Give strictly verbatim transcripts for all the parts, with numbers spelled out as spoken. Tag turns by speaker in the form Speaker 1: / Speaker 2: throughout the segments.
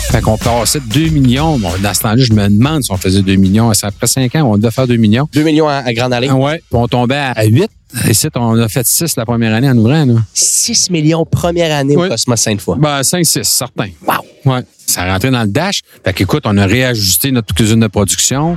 Speaker 1: Fait qu'on passait de deux millions. Bon, dans ce temps-là, je me demande si on faisait deux millions. Après cinq ans, on devait faire deux millions.
Speaker 2: deux millions à, à Grande Allée?
Speaker 1: Oui. Puis on tombait à huit. Et ici, on a fait six la première année en ouvrant. Là.
Speaker 2: six millions première année
Speaker 1: oui.
Speaker 2: au Cosmos Sainte-Foy.
Speaker 1: Ben, cinq six, certain.
Speaker 2: Wow!
Speaker 1: Ouais. Ça rentrait dans le dash. Fait qu'écoute, on a réajusté notre cuisine de production.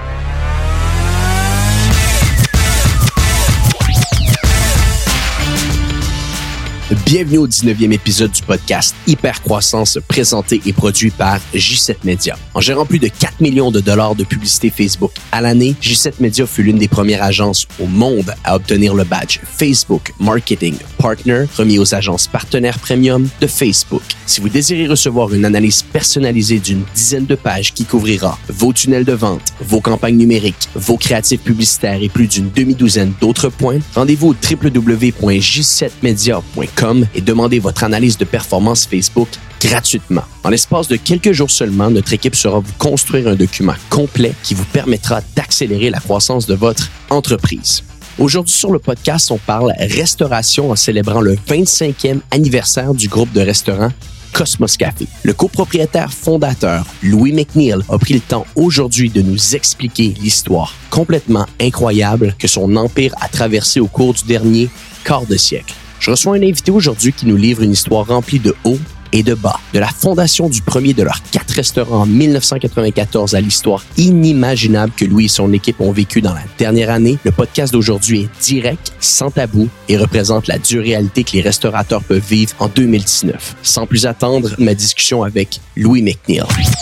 Speaker 2: Bienvenue au dix-neuvième épisode du podcast Hypercroissance présenté et produit par J sept Media. En gérant plus de quatre millions de dollars de publicité Facebook à l'année, J sept Media fut l'une des premières agences au monde à obtenir le badge Facebook Marketing Partner remis aux agences partenaires premium de Facebook. Si vous désirez recevoir une analyse personnalisée d'une dizaine de pages qui couvrira vos tunnels de vente, vos campagnes numériques, vos créatifs publicitaires et plus d'une demi-douzaine d'autres points, rendez-vous au w w w point j sept media point com et demandez votre analyse de performance Facebook gratuitement. En l'espace de quelques jours seulement, notre équipe saura vous construire un document complet qui vous permettra d'accélérer la croissance de votre entreprise. Aujourd'hui, sur le podcast, on parle restauration en célébrant le vingt-cinquième anniversaire du groupe de restaurants Cosmos Café. Le copropriétaire fondateur, Louis McNeil, a pris le temps aujourd'hui de nous expliquer l'histoire complètement incroyable que son empire a traversée au cours du dernier quart de siècle. Je reçois un invité aujourd'hui qui nous livre une histoire remplie de hauts et de bas. De la fondation du premier de leurs quatre restaurants en mille neuf cent quatre-vingt-quatorze à l'histoire inimaginable que Louis et son équipe ont vécu dans la dernière année, le podcast d'aujourd'hui est direct, sans tabou et représente la dure réalité que les restaurateurs peuvent vivre en deux mille dix-neuf. Sans plus attendre, ma discussion avec Louis McNeil.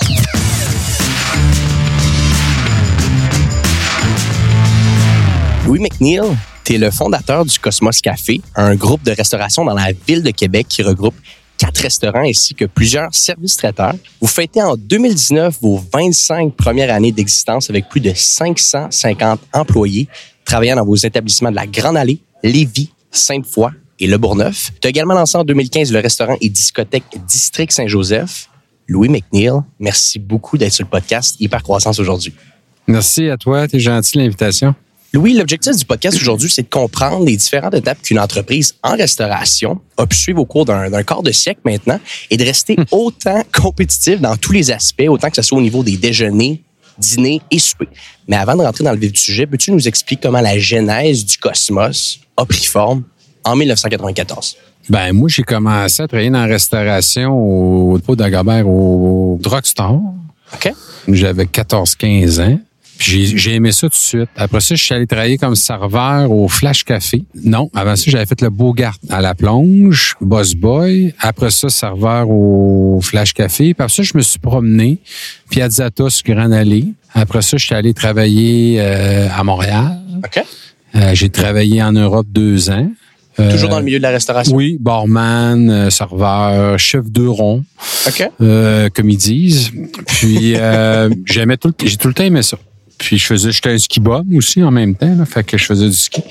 Speaker 2: Louis McNeil, tu es le fondateur du Cosmos Café, un groupe de restauration dans la ville de Québec qui regroupe quatre restaurants ainsi que plusieurs services traiteurs. Vous fêtez en deux mille dix-neuf vos vingt-cinq premières années d'existence avec plus de cinq cent cinquante employés travaillant dans vos établissements de la Grande Allée, Lévis, Sainte-Foy et Le Bourgneuf. Tu as également lancé en deux mille quinze le restaurant et discothèque District Saint-Joseph. Louis McNeil, merci beaucoup d'être sur le podcast Hypercroissance aujourd'hui.
Speaker 1: Merci à toi, t'es gentil de l'invitation.
Speaker 2: Louis, l'objectif du podcast aujourd'hui, c'est de comprendre les différentes étapes qu'une entreprise en restauration a pu suivre au cours d'un, d'un quart de siècle maintenant et de rester autant compétitif dans tous les aspects, autant que ce soit au niveau des déjeuners, dîners et soupers. Mais avant de rentrer dans le vif du sujet, peux-tu nous expliquer comment la genèse du Cosmos a pris forme en mille neuf cent quatre-vingt-quatorze?
Speaker 1: Ben moi, j'ai commencé à travailler dans la restauration au dépôt d'Agobert au Drugstore.
Speaker 2: OK.
Speaker 1: J'avais quatorze quinze ans. J'ai, j'ai aimé ça tout de suite. Après ça, je suis allé travailler comme serveur au Flash Café. Non, avant ça, j'avais fait le Bogart à la plonge, Boss Boy. Après ça, serveur au Flash Café. Puis après ça, je me suis promené, Piazzetta sur Grande Allée. Après ça, je suis allé travailler euh, à Montréal.
Speaker 2: OK.
Speaker 1: Euh, j'ai travaillé en Europe deux ans.
Speaker 2: Euh, Toujours dans le milieu de la restauration?
Speaker 1: Oui, barman, euh, serveur, chef de rond,
Speaker 2: OK.
Speaker 1: euh, comme ils disent. Puis, euh, j'aimais tout le, j'ai tout le temps aimé ça. Puis je faisais, j'étais un ski bum aussi en même temps, là, fait que je faisais du ski.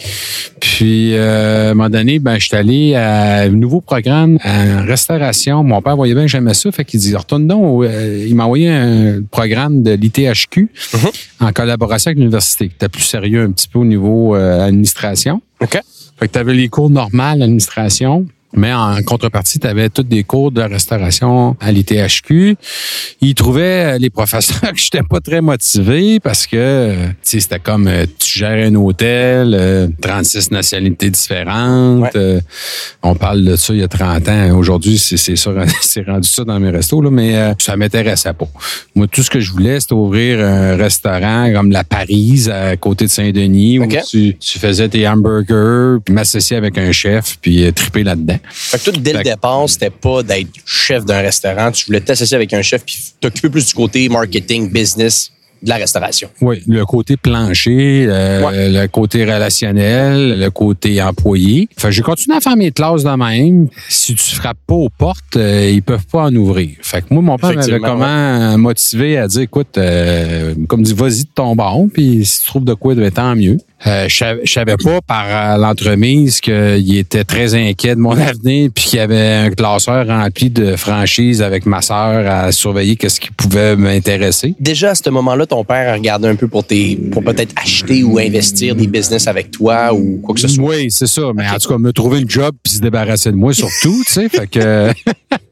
Speaker 1: Puis euh, à un moment donné, ben j'étais allé à un nouveau programme en restauration. Mon père voyait bien que j'aimais ça, fait qu'il dit retourne donc. Euh, il m'a envoyé un programme de l'I T H Q mm-hmm. en collaboration avec l'université. C'était plus sérieux un petit peu au niveau euh, administration.
Speaker 2: OK.
Speaker 1: Fait que t'avais les cours normaux d'administration. Mais en contrepartie, tu avais tous des cours de restauration à l'I T H Q. Ils trouvaient, les professeurs, que j'étais pas très motivé parce que, tu sais, c'était comme, tu gères un hôtel, euh, trente-six nationalités différentes.
Speaker 2: Ouais.
Speaker 1: Euh, on parle de ça il y a trente ans. Aujourd'hui, c'est, c'est ça, c'est rendu ça dans mes restos, là, mais euh, ça m'intéressait pas. Moi, tout ce que je voulais, c'était ouvrir un restaurant comme la Parise à côté de Saint-Denis
Speaker 2: okay.
Speaker 1: où tu, tu faisais tes hamburgers, puis m'associer avec un chef, puis euh, triper là-dedans.
Speaker 2: Fait que tout, dès le départ, c'était pas d'être chef d'un restaurant. Tu voulais t'associer avec un chef puis t'occuper plus du côté marketing, business de la restauration.
Speaker 1: Oui, le côté plancher, euh, ouais. le côté relationnel, le côté employé. Fait que j'ai continué à faire mes classes de même. Si tu frappes pas aux portes, euh, ils peuvent pas en ouvrir. Fait que moi, mon père m'avait comment ouais. motivé à dire, écoute, euh, comme dit, vas-y de ton bord, puis si tu trouves de quoi, tant mieux. Euh, je savais pas par l'entremise qu'il était très inquiet de mon avenir puis qu'il y avait un classeur rempli de franchises avec ma sœur à surveiller qu'est-ce qui pouvait m'intéresser.
Speaker 2: Déjà, à ce moment-là, ton père a regardé un peu pour tes, pour peut-être acheter ou investir des business avec toi ou quoi que ce soit.
Speaker 1: Oui, c'est ça. Mais okay. en tout cas, me trouver une job puis se débarrasser de moi surtout, tu sais. Fait que...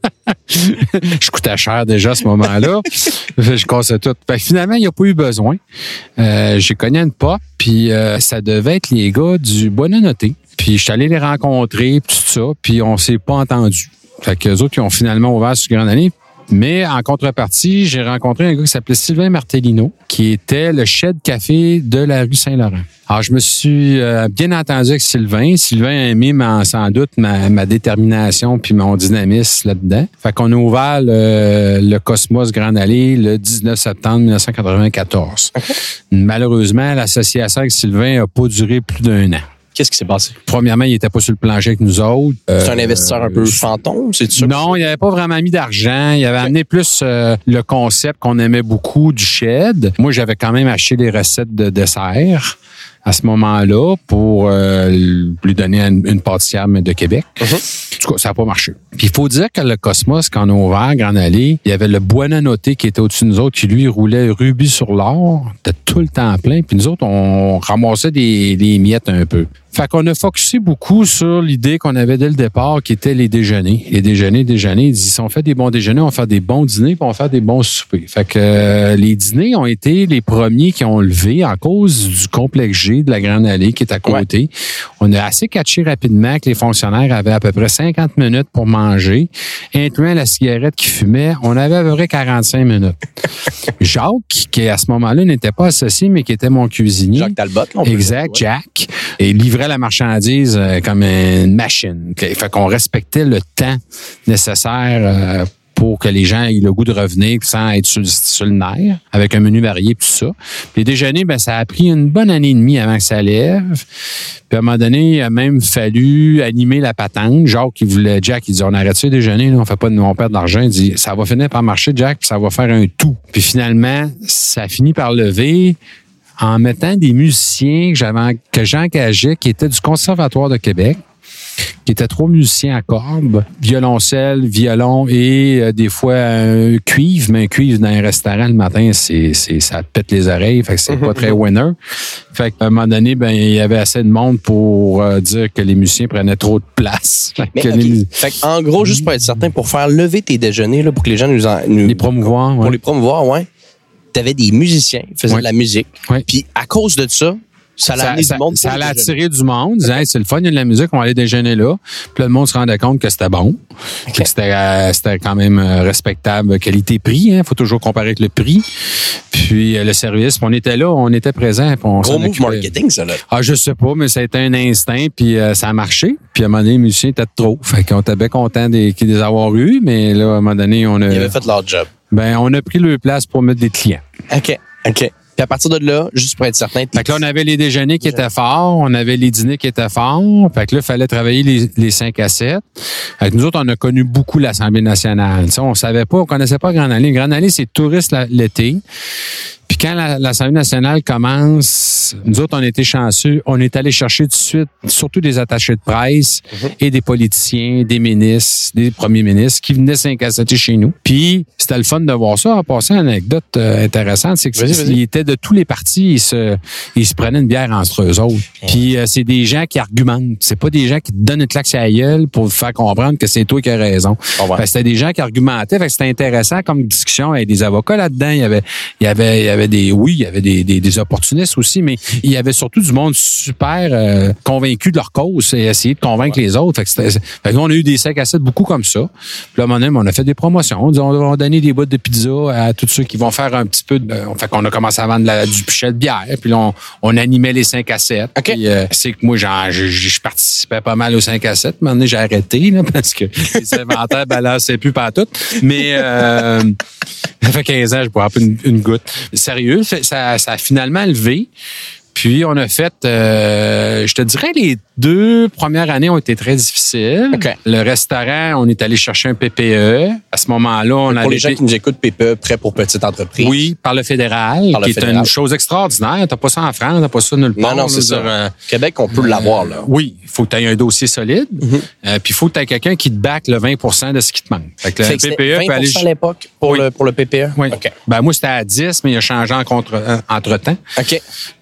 Speaker 1: Je coûtais cher déjà à ce moment-là. Je cassais tout. Fait que finalement, il n'y a pas eu besoin. Euh, j'ai cogné une porte, puis euh, ça devait être les gars du Buonanotte. Puis je suis allé les rencontrer, puis tout ça, puis on s'est pas entendu. Fait que les autres, ils ont finalement ouvert sur Grande Allée. Mais en contrepartie, j'ai rencontré un gars qui s'appelait Sylvain Martellino, qui était le chef de café de la rue Saint-Laurent. Alors, je me suis euh, bien entendu avec Sylvain. Sylvain a aimé ma, sans doute ma, ma détermination puis mon dynamisme là-dedans. Fait qu'on a ouvert le, le Cosmos Grande Allée le dix-neuf septembre dix-neuf cent quatre-vingt-quatorze. Okay. Malheureusement, l'association avec Sylvain n'a pas duré plus d'un an.
Speaker 2: Qu'est-ce qui s'est passé?
Speaker 1: Premièrement, il n'était pas sur le plancher avec nous autres.
Speaker 2: C'est euh, un investisseur un peu fantôme, c'est sûr?
Speaker 1: Non, il n'avait pas vraiment mis d'argent. Il avait okay. amené plus euh, le concept qu'on aimait beaucoup du shed. Moi, j'avais quand même acheté les recettes de dessert à ce moment-là pour euh, lui donner une, une pâtissière de Québec. Uh-huh. En tout cas, ça n'a pas marché. Puis il faut dire que le Cosmos, quand on a ouvert Grande Allée, il y avait le Buonanotte qui était au-dessus de nous autres, qui lui roulait rubis sur l'or, était tout le temps plein. Puis nous autres, on ramassait des, des miettes un peu. Fait qu'on a focusé beaucoup sur l'idée qu'on avait dès le départ, qui était les déjeuners. Les déjeuners, déjeuners. Ils disent, si on fait des bons déjeuners, on va faire des bons dîners, puis on va faire des bons soupers. Fait que euh, les dîners ont été les premiers qui ont levé à cause du complexe G de la Grande Allée qui est à côté. Ouais. On a assez catché rapidement que les fonctionnaires avaient à peu près cinquante minutes pour manger, incluant la cigarette qu'ils fumaient. On avait à peu près quarante-cinq minutes. Jacques, qui à ce moment-là n'était pas associé, mais qui était mon cuisinier.
Speaker 2: Jacques Talbot. On
Speaker 1: exact, dire, ouais. Jack. Et livrait la marchandise euh, comme une machine. Fait qu'on respectait le temps nécessaire euh, pour que les gens aient le goût de revenir sans être sur, sur le nerf, avec un menu varié et tout ça. Puis les déjeuners, ben ça a pris une bonne année et demie avant que ça lève. Puis à un moment donné, il a même fallu animer la patente. Jacques, il voulait, Jack, il dit, on arrête ça le déjeuner, là, on fait pas de, on perd d'argent. Il dit, ça va finir par marcher, Jack, puis ça va faire un tout. Puis finalement, ça finit par lever en mettant des musiciens que j'avais, que j'engageais, qui étaient du Conservatoire de Québec, qui étaient trois musiciens à cordes, violoncelle, violon et euh, des fois un cuivre, mais un cuivre dans un restaurant le matin, c'est, c'est, ça pète les oreilles, fait que c'est pas très winner. Fait qu'à un moment donné, ben, il y avait assez de monde pour euh, dire que les musiciens prenaient trop de place. Fait
Speaker 2: mais,
Speaker 1: que
Speaker 2: okay.
Speaker 1: les...
Speaker 2: fait en gros, juste pour être certain, pour faire lever tes déjeuners, là, pour que les gens nous en... Nous,
Speaker 1: les promouvoir,
Speaker 2: pour
Speaker 1: ouais.
Speaker 2: les promouvoir, ouais. T'avais des musiciens qui faisaient
Speaker 1: ouais.
Speaker 2: de la musique.
Speaker 1: Ouais.
Speaker 2: Puis à cause de ça, ça allait amener
Speaker 1: ça,
Speaker 2: du monde.
Speaker 1: Ça allait attirer du monde. Disait, hey, c'est le fun, il y a de la musique, on va aller déjeuner là. Puis là, le monde se rendait compte que c'était bon. Okay. Que c'était, euh, c'était quand même respectable qualité-prix. Hein. Faut toujours comparer avec le prix. Puis euh, le service. Puis on était là, on était présents. On
Speaker 2: Gros move marketing, ça, là.
Speaker 1: Ah, je sais pas, mais ça a été un instinct. Puis euh, ça a marché. Puis à un moment donné, les musiciens étaient trop. Fait qu'on était bien contents de les avoir eus. Mais là, à un moment donné, on a...
Speaker 2: Ils avaient fait leur job.
Speaker 1: Ben, on a pris leur place pour mettre des clients.
Speaker 2: OK. OK. Puis à partir de là, juste pour être certain...
Speaker 1: Fait que là, on avait les déjeuners qui étaient forts, on avait les dîners qui étaient forts. Fait que là, il fallait travailler les, les cinq à sept. Fait que nous autres, on a connu beaucoup l'Assemblée nationale. T'sais, on savait pas, on connaissait pas Grande Allée. Grande Allée, c'est touriste l'été. Puis quand la, l'Assemblée nationale commence, nous autres, on était chanceux. On est allé chercher tout de suite, surtout des attachés de presse mm-hmm. et des politiciens, des ministres, des premiers ministres qui venaient s'incasseter chez nous. Puis c'était le fun de voir ça. En passant, une anecdote euh, intéressante, c'est que vas-y, vas-y. Ils étaient de tous les partis, ils se, ils se prenaient une bière entre eux autres. Mm-hmm. Puis euh, c'est des gens qui argumentent. C'est pas des gens qui te donnent une claque sur la gueule pour te faire comprendre que c'est toi qui as raison. Oh, ouais. Fait que c'était des gens qui argumentaient. Fait que c'était intéressant comme discussion avec des avocats là-dedans. Il y avait, il y avait, il y avait des, oui, il y avait des, des, des opportunistes aussi, mais il y avait surtout du monde super euh, convaincu de leur cause et essayer de convaincre ouais. les autres. Fait que, c'était, fait que nous, on a eu des cinq à sept beaucoup comme ça. Puis là, à un moment donné, on a fait des promotions. On, dit, on va donner des boîtes de pizza à tous ceux qui vont faire un petit peu de... Fait qu'on a commencé à vendre la, du pichet de bière. Puis là, on, on animait les cinq à sept. Okay. Puis, euh, c'est que moi, genre, je, je participais pas mal aux cinq à sept. Mais à un moment donné, j'ai arrêté là, parce que les inventaires balançaient plus partout. Mais euh, ça fait quinze ans, je bois pas une, une goutte. Sérieux, ça, ça a finalement levé. Puis, on a fait, euh, je te dirais, les deux premières années ont été très difficiles. Okay. Le restaurant, on est allé chercher un P P E. À ce moment-là, on a...
Speaker 2: Pour les gens qui nous écoutent, P P E, prêt pour petite entreprise.
Speaker 1: Oui, par le fédéral, par le qui fédéral. Est une chose extraordinaire. T'as pas ça en France, t'as pas ça nulle part.
Speaker 2: Non, non, c'est ça. Euh, Québec, on peut euh, l'avoir, là.
Speaker 1: Oui, il faut que tu aies un dossier solide. Mm-hmm. Euh, puis, il faut que tu aies quelqu'un qui te back le vingt pour cent de ce qui te manque. Fait que le
Speaker 2: fait
Speaker 1: P P E
Speaker 2: vingt pour cent
Speaker 1: peut aller...
Speaker 2: à l'époque pour, oui. le, pour le P P E?
Speaker 1: Oui.
Speaker 2: Okay.
Speaker 1: Ben, moi, c'était à dix, mais il a changé en contre, euh, entre-temps.
Speaker 2: OK.
Speaker 1: Fait qu'il faut que tu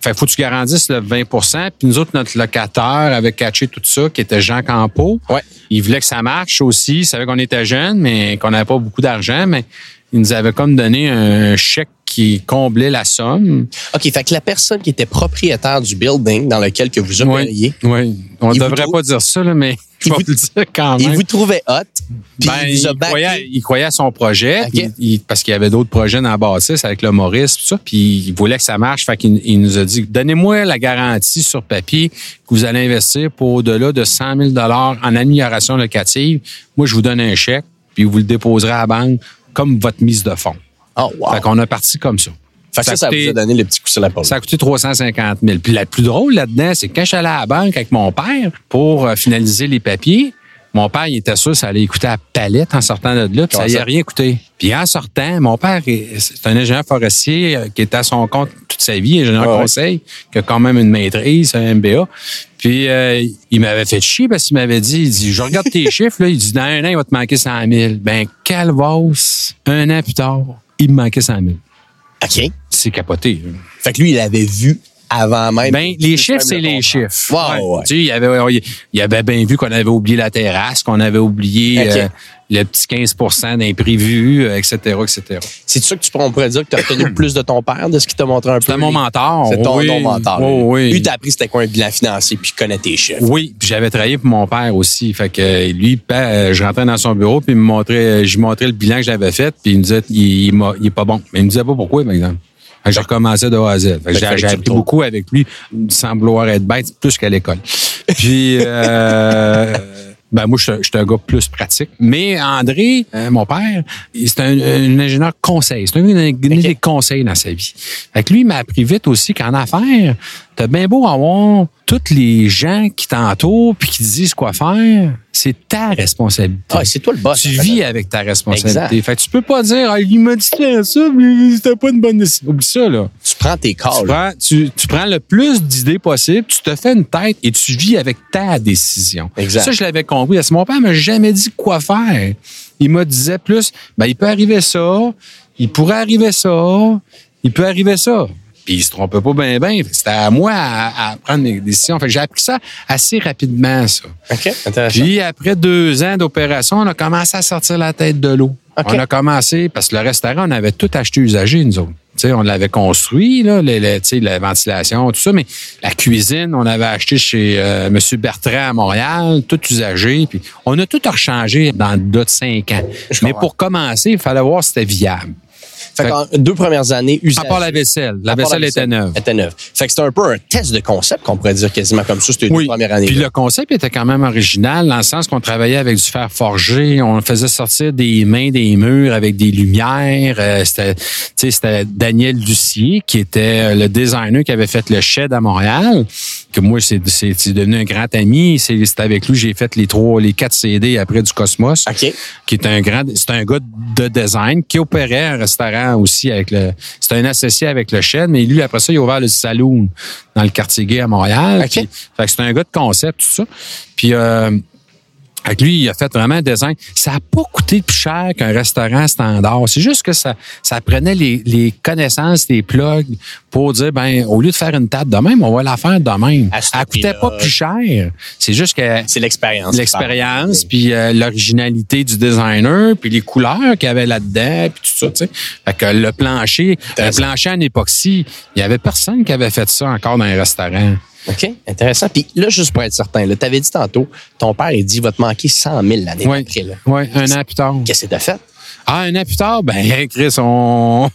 Speaker 1: grandisse le vingt pour cent. Puis nous autres, notre locataire avait catché tout ça, qui était Jean Campeau.
Speaker 2: Ouais.
Speaker 1: Il voulait que ça marche aussi. Il savait qu'on était jeunes, mais qu'on n'avait pas beaucoup d'argent. Mais il nous avait comme donné un chèque qui comblait la somme.
Speaker 2: OK, fait que la personne qui était propriétaire du building dans lequel que vous opériez...
Speaker 1: Oui, oui. On ne devrait trou... pas dire ça, là, mais je vais vous le dire quand même.
Speaker 2: Il vous trouvait hot, puis
Speaker 1: ben,
Speaker 2: il vous a
Speaker 1: il, croyait, il croyait à son projet, okay. il, il, parce qu'il y avait d'autres projets dans la bâtisse avec le Maurice, tout ça, puis il voulait que ça marche. Fait qu'il il nous a dit, donnez-moi la garantie sur papier que vous allez investir pour au-delà de cent mille dollars en amélioration locative. Moi, je vous donne un chèque, puis vous le déposerez à la banque comme votre mise de fonds.
Speaker 2: Oh, wow.
Speaker 1: Fait qu'on a parti comme ça.
Speaker 2: Fait que ça, ça, coûté, ça vous a donné le petit coup sur la porte.
Speaker 1: Ça a coûté trois cent cinquante mille. Puis la plus drôle là-dedans, c'est que quand je suis allé à la banque avec mon père pour finaliser les papiers, mon père, il était sûr que ça allait coûter à la palette en sortant de là, puis ça n'y a rien coûté. Puis en sortant, mon père, c'est un ingénieur forestier qui était à son compte toute sa vie, ingénieur ouais, conseil, qui a quand même une maîtrise, un M B A. Puis euh, il m'avait fait chier parce qu'il m'avait dit, il dit, je regarde tes chiffres, là, il dit, dans un an, il va te manquer cent mille. Ben, calvasse, un an plus tard, il me manquait cent mille.
Speaker 2: OK.
Speaker 1: C'est capoté. Là.
Speaker 2: Fait que lui, il avait vu avant même.
Speaker 1: Ben, les chiffres, c'est les chiffres.
Speaker 2: Wow, ouais.
Speaker 1: Tu sais, il avait, il avait bien vu qu'on avait oublié la terrasse, qu'on avait oublié okay. euh, le petit quinze pour cent d'imprévus, et cetera, et cetera.
Speaker 2: C'est ça que tu pourrais dire que tu as retenu plus de ton père, de ce qu'il t'a montré un peu?
Speaker 1: C'était mon mentor.
Speaker 2: C'est ton,
Speaker 1: oui.
Speaker 2: ton mentor.
Speaker 1: Oh, oui.
Speaker 2: Lui, t'as appris c'était quoi un bilan financier, puis il connaît tes chiffres.
Speaker 1: Oui, puis j'avais travaillé pour mon père aussi. Fait que lui, je rentrais dans son bureau, puis il me montrait, je lui montrais le bilan que j'avais fait, puis il me disait, il, il, il est pas bon. Mais il me disait pas pourquoi, par exemple. Je recommençais de A à Z. J'ai, j'ai appris beaucoup avec lui, sans vouloir être bête, plus qu'à l'école. Puis, euh, ben moi, je suis un gars plus pratique. Mais André, euh, mon père, c'est un, un ingénieur conseil. C'est un gars qui donne des conseils dans sa vie. Fait que lui, il m'a appris vite aussi qu'en affaires, t'as bien beau avoir tous les gens qui t'entourent puis qui te disent quoi faire, c'est ta responsabilité.
Speaker 2: Ah, c'est toi le boss.
Speaker 1: Tu vis avec ta responsabilité.
Speaker 2: Exact.
Speaker 1: Fait que tu peux pas dire, ah, il m'a dit ça, mais c'était pas une bonne décision. Oublie ça, là.
Speaker 2: Tu prends tes calls.
Speaker 1: Tu prends, tu, tu prends le plus d'idées possible, tu te fais une tête et tu vis avec ta décision.
Speaker 2: Exact.
Speaker 1: Ça, je l'avais compris. Parce que mon père m'a jamais dit quoi faire. Il me disait plus, ben, il peut arriver ça, il pourrait arriver ça, il peut arriver ça. Puis il se trompait pas bien, bien. C'était à moi à, à prendre mes décisions. Fait que j'ai appris ça assez rapidement, ça.
Speaker 2: OK, intéressant.
Speaker 1: Puis après deux ans d'opération, on a commencé à sortir la tête de l'eau. Okay. On a commencé, parce que le restaurant, on avait tout acheté usagé, nous autres. T'sais, on l'avait construit, là, les, les, la ventilation, tout ça, mais la cuisine, on avait acheté chez euh, M. Bertrand à Montréal, tout usagé. Puis on a tout rechangé dans d'autres cinq ans. Je mais comprends. Pour commencer, il fallait voir si c'était viable.
Speaker 2: Fait, fait qu'en deux premières années, usagées.
Speaker 1: À part la vaisselle. La vaisselle, la vaisselle était neuve.
Speaker 2: était neuve. Fait que c'était un peu un test de concept qu'on pourrait dire quasiment comme ça, c'était les
Speaker 1: oui.
Speaker 2: deux premières années.
Speaker 1: Puis le concept était quand même original dans le sens qu'on travaillait avec du fer forgé, on faisait sortir des mains des murs avec des lumières. Euh, c'était, tu sais, c'était Daniel Lucier qui était le designer qui avait fait le shed à Montréal. Que moi, c'est, c'est, c'est devenu un grand ami. C'est, c'est avec lui j'ai fait les trois, les quatre C D après du Cosmos.
Speaker 2: OK.
Speaker 1: Qui est un grand, c'est un gars de design qui opérait un restaurant aussi avec le, c'était un associé avec le shed, mais lui, après ça, il a ouvert le saloon dans le quartier gay à Montréal.
Speaker 2: Okay.
Speaker 1: Puis, fait que c'est un gars de concept, tout ça. Puis, euh, avec lui, il a fait vraiment un design. Ça n'a pas coûté plus cher qu'un restaurant standard. C'est juste que ça, ça prenait les, les connaissances, les plugs pour dire, ben, au lieu de faire une table de même, on va la faire de même. Elle coûtait pas plus cher. C'est juste que...
Speaker 2: C'est l'expérience.
Speaker 1: L'expérience, puis euh, l'originalité du designer, puis les couleurs qu'il y avait là-dedans, puis tout ça, tu sais. Fait que le plancher, le plancher en époxy, il y avait personne qui avait fait ça encore dans un restaurant.
Speaker 2: OK, intéressant. Puis là, juste pour être certain, tu avais dit tantôt, ton père, il dit, il va te manquer cent mille l'année
Speaker 1: oui,
Speaker 2: d'après. Là.
Speaker 1: Oui, un an plus tard.
Speaker 2: Qu'est-ce que tu as fait?
Speaker 1: Ah, un an plus tard, ben, Chris, on,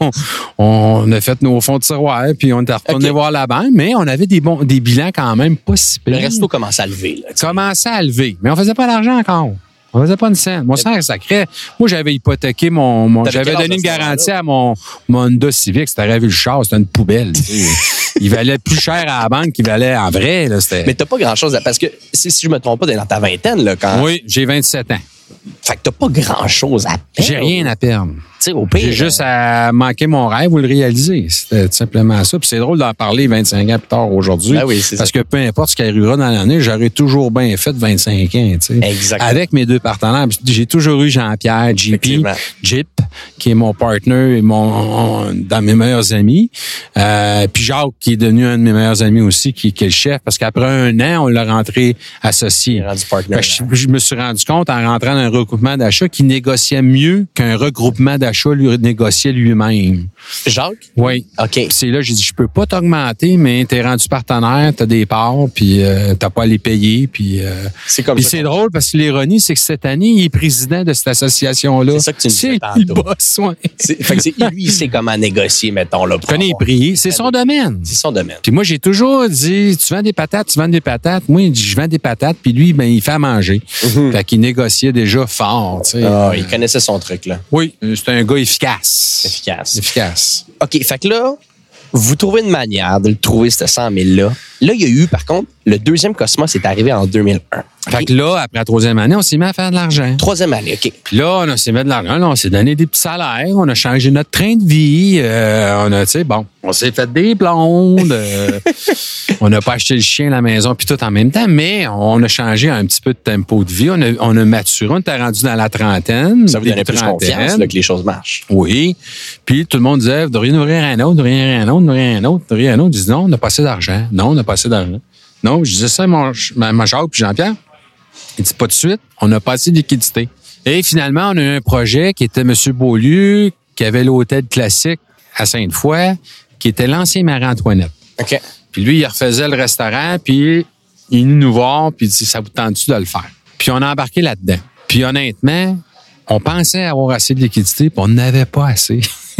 Speaker 1: on a fait nos fonds de tiroir, puis on est retourné okay. voir la banque, mais on avait des bons, des bilans quand même pas si pleins.
Speaker 2: Le resto commençait à lever, là.
Speaker 1: Commençait à lever, mais on faisait pas d'argent encore. On faisait pas une scène. Mon frère sacré. Moi, j'avais hypothéqué mon, mon j'avais donné une garantie à mon, mon Honda Civic. C'était ravi le char. C'était une poubelle. Il valait plus cher à la banque qu'il valait en vrai, là. C'était...
Speaker 2: Mais t'as pas grand chose à, parce que si, si je me trompe pas, t'es dans ta vingtaine, là, quand.
Speaker 1: Oui, j'ai vingt-sept ans.
Speaker 2: Fait que t'as pas grand chose à perdre.
Speaker 1: J'ai rien à perdre.
Speaker 2: sais, au pire.
Speaker 1: J'ai juste à manquer mon rêve ou le réaliser. C'était tout simplement ça. Puis c'est drôle d'en parler vingt-cinq ans plus tard aujourd'hui.
Speaker 2: Ben oui, c'est
Speaker 1: parce
Speaker 2: ça.
Speaker 1: que peu importe ce qui arrivera dans l'année, j'aurais toujours bien fait vingt-cinq ans. Tu sais.
Speaker 2: Exactement.
Speaker 1: Avec mes deux partenaires. J'ai toujours eu Jean-Pierre, J P,
Speaker 2: Effectivement.
Speaker 1: Jip, qui est mon partner et mon dans mes meilleurs amis. Euh, puis Jacques, qui est devenu un de mes meilleurs amis aussi, qui, qui est le chef. Parce qu'après un an, on l'a rentré associé.
Speaker 2: Il est rendu partner.
Speaker 1: Fait que je, je me suis rendu compte en rentrant dans un regroupement d'achat qu'il négociait mieux qu'un regroupement d'achat lui négociait lui-même.
Speaker 2: Jacques?
Speaker 1: Oui.
Speaker 2: OK.
Speaker 1: Puis c'est là, j'ai dit, je peux pas t'augmenter, mais t'es rendu partenaire, t'as des parts, puis euh, t'as pas à les payer, puis... Euh,
Speaker 2: C'est comme
Speaker 1: puis
Speaker 2: ça.
Speaker 1: c'est drôle parce que l'ironie, c'est que cette année, il est président de cette association-là.
Speaker 2: C'est ça que tu me disais
Speaker 1: Il
Speaker 2: tantôt.
Speaker 1: bosse, ouais.
Speaker 2: C'est- Fait que c'est, lui, il sait comment négocier, mettons, là.
Speaker 1: Il connaît les prix. C'est son domaine.
Speaker 2: C'est son domaine.
Speaker 1: Puis moi, j'ai toujours dit, tu vends des patates, tu vends des patates. Moi, il dit, je vends des patates, puis lui, ben, il fait à manger.
Speaker 2: Mhm.
Speaker 1: Fait qu'il négociait déjà fort, tu sais.
Speaker 2: Ah, il connaissait son truc, là.
Speaker 1: Oui, c'est un gars efficace.
Speaker 2: Efficace.
Speaker 1: Efficace.
Speaker 2: OK, fait que là, vous trouvez une manière de le trouver, ce cent mille-là. Là, il y a eu, par contre, le deuxième Cosmos est arrivé en deux mille un.
Speaker 1: Fait que là, après la troisième année, on s'est mis à faire de l'argent.
Speaker 2: Troisième année, OK.
Speaker 1: Puis là, on s'est mis de l'argent, là, on s'est donné des petits salaires, on a changé notre train de vie, euh, on a, tu sais, bon, on s'est fait des blondes, euh, on n'a pas acheté le chien à la maison, puis tout en même temps, mais on a changé un petit peu de tempo de vie, on a, on a maturé, on était rendu dans la trentaine.
Speaker 2: Ça vous donnait
Speaker 1: début
Speaker 2: plus
Speaker 1: trentaine.
Speaker 2: confiance là, que les choses marchent.
Speaker 1: Oui. Puis tout le monde disait, vous devriez en ouvrir un autre, vous devriez en ouvrir un autre, vous devriez un autre, vous devriez un autre. Je dis, non, on n'a pas assez d'argent. Non, on n'a pas assez d'argent. Non, je disais ça à mon, ma, ma Jacques puis Jean-Pierre. Il dit, pas de suite, on n'a pas assez de liquidité. Et finalement, on a eu un projet qui était M. Beaulieu, qui avait l'hôtel classique à Sainte-Foy, qui était l'ancien Marie-Antoinette.
Speaker 2: OK.
Speaker 1: Puis lui, il refaisait le restaurant, puis il est venu nous voir, puis il dit, ça vous tente-tu de le faire? Puis on a embarqué là-dedans. Puis honnêtement, on pensait avoir assez de liquidité, puis on n'avait pas assez.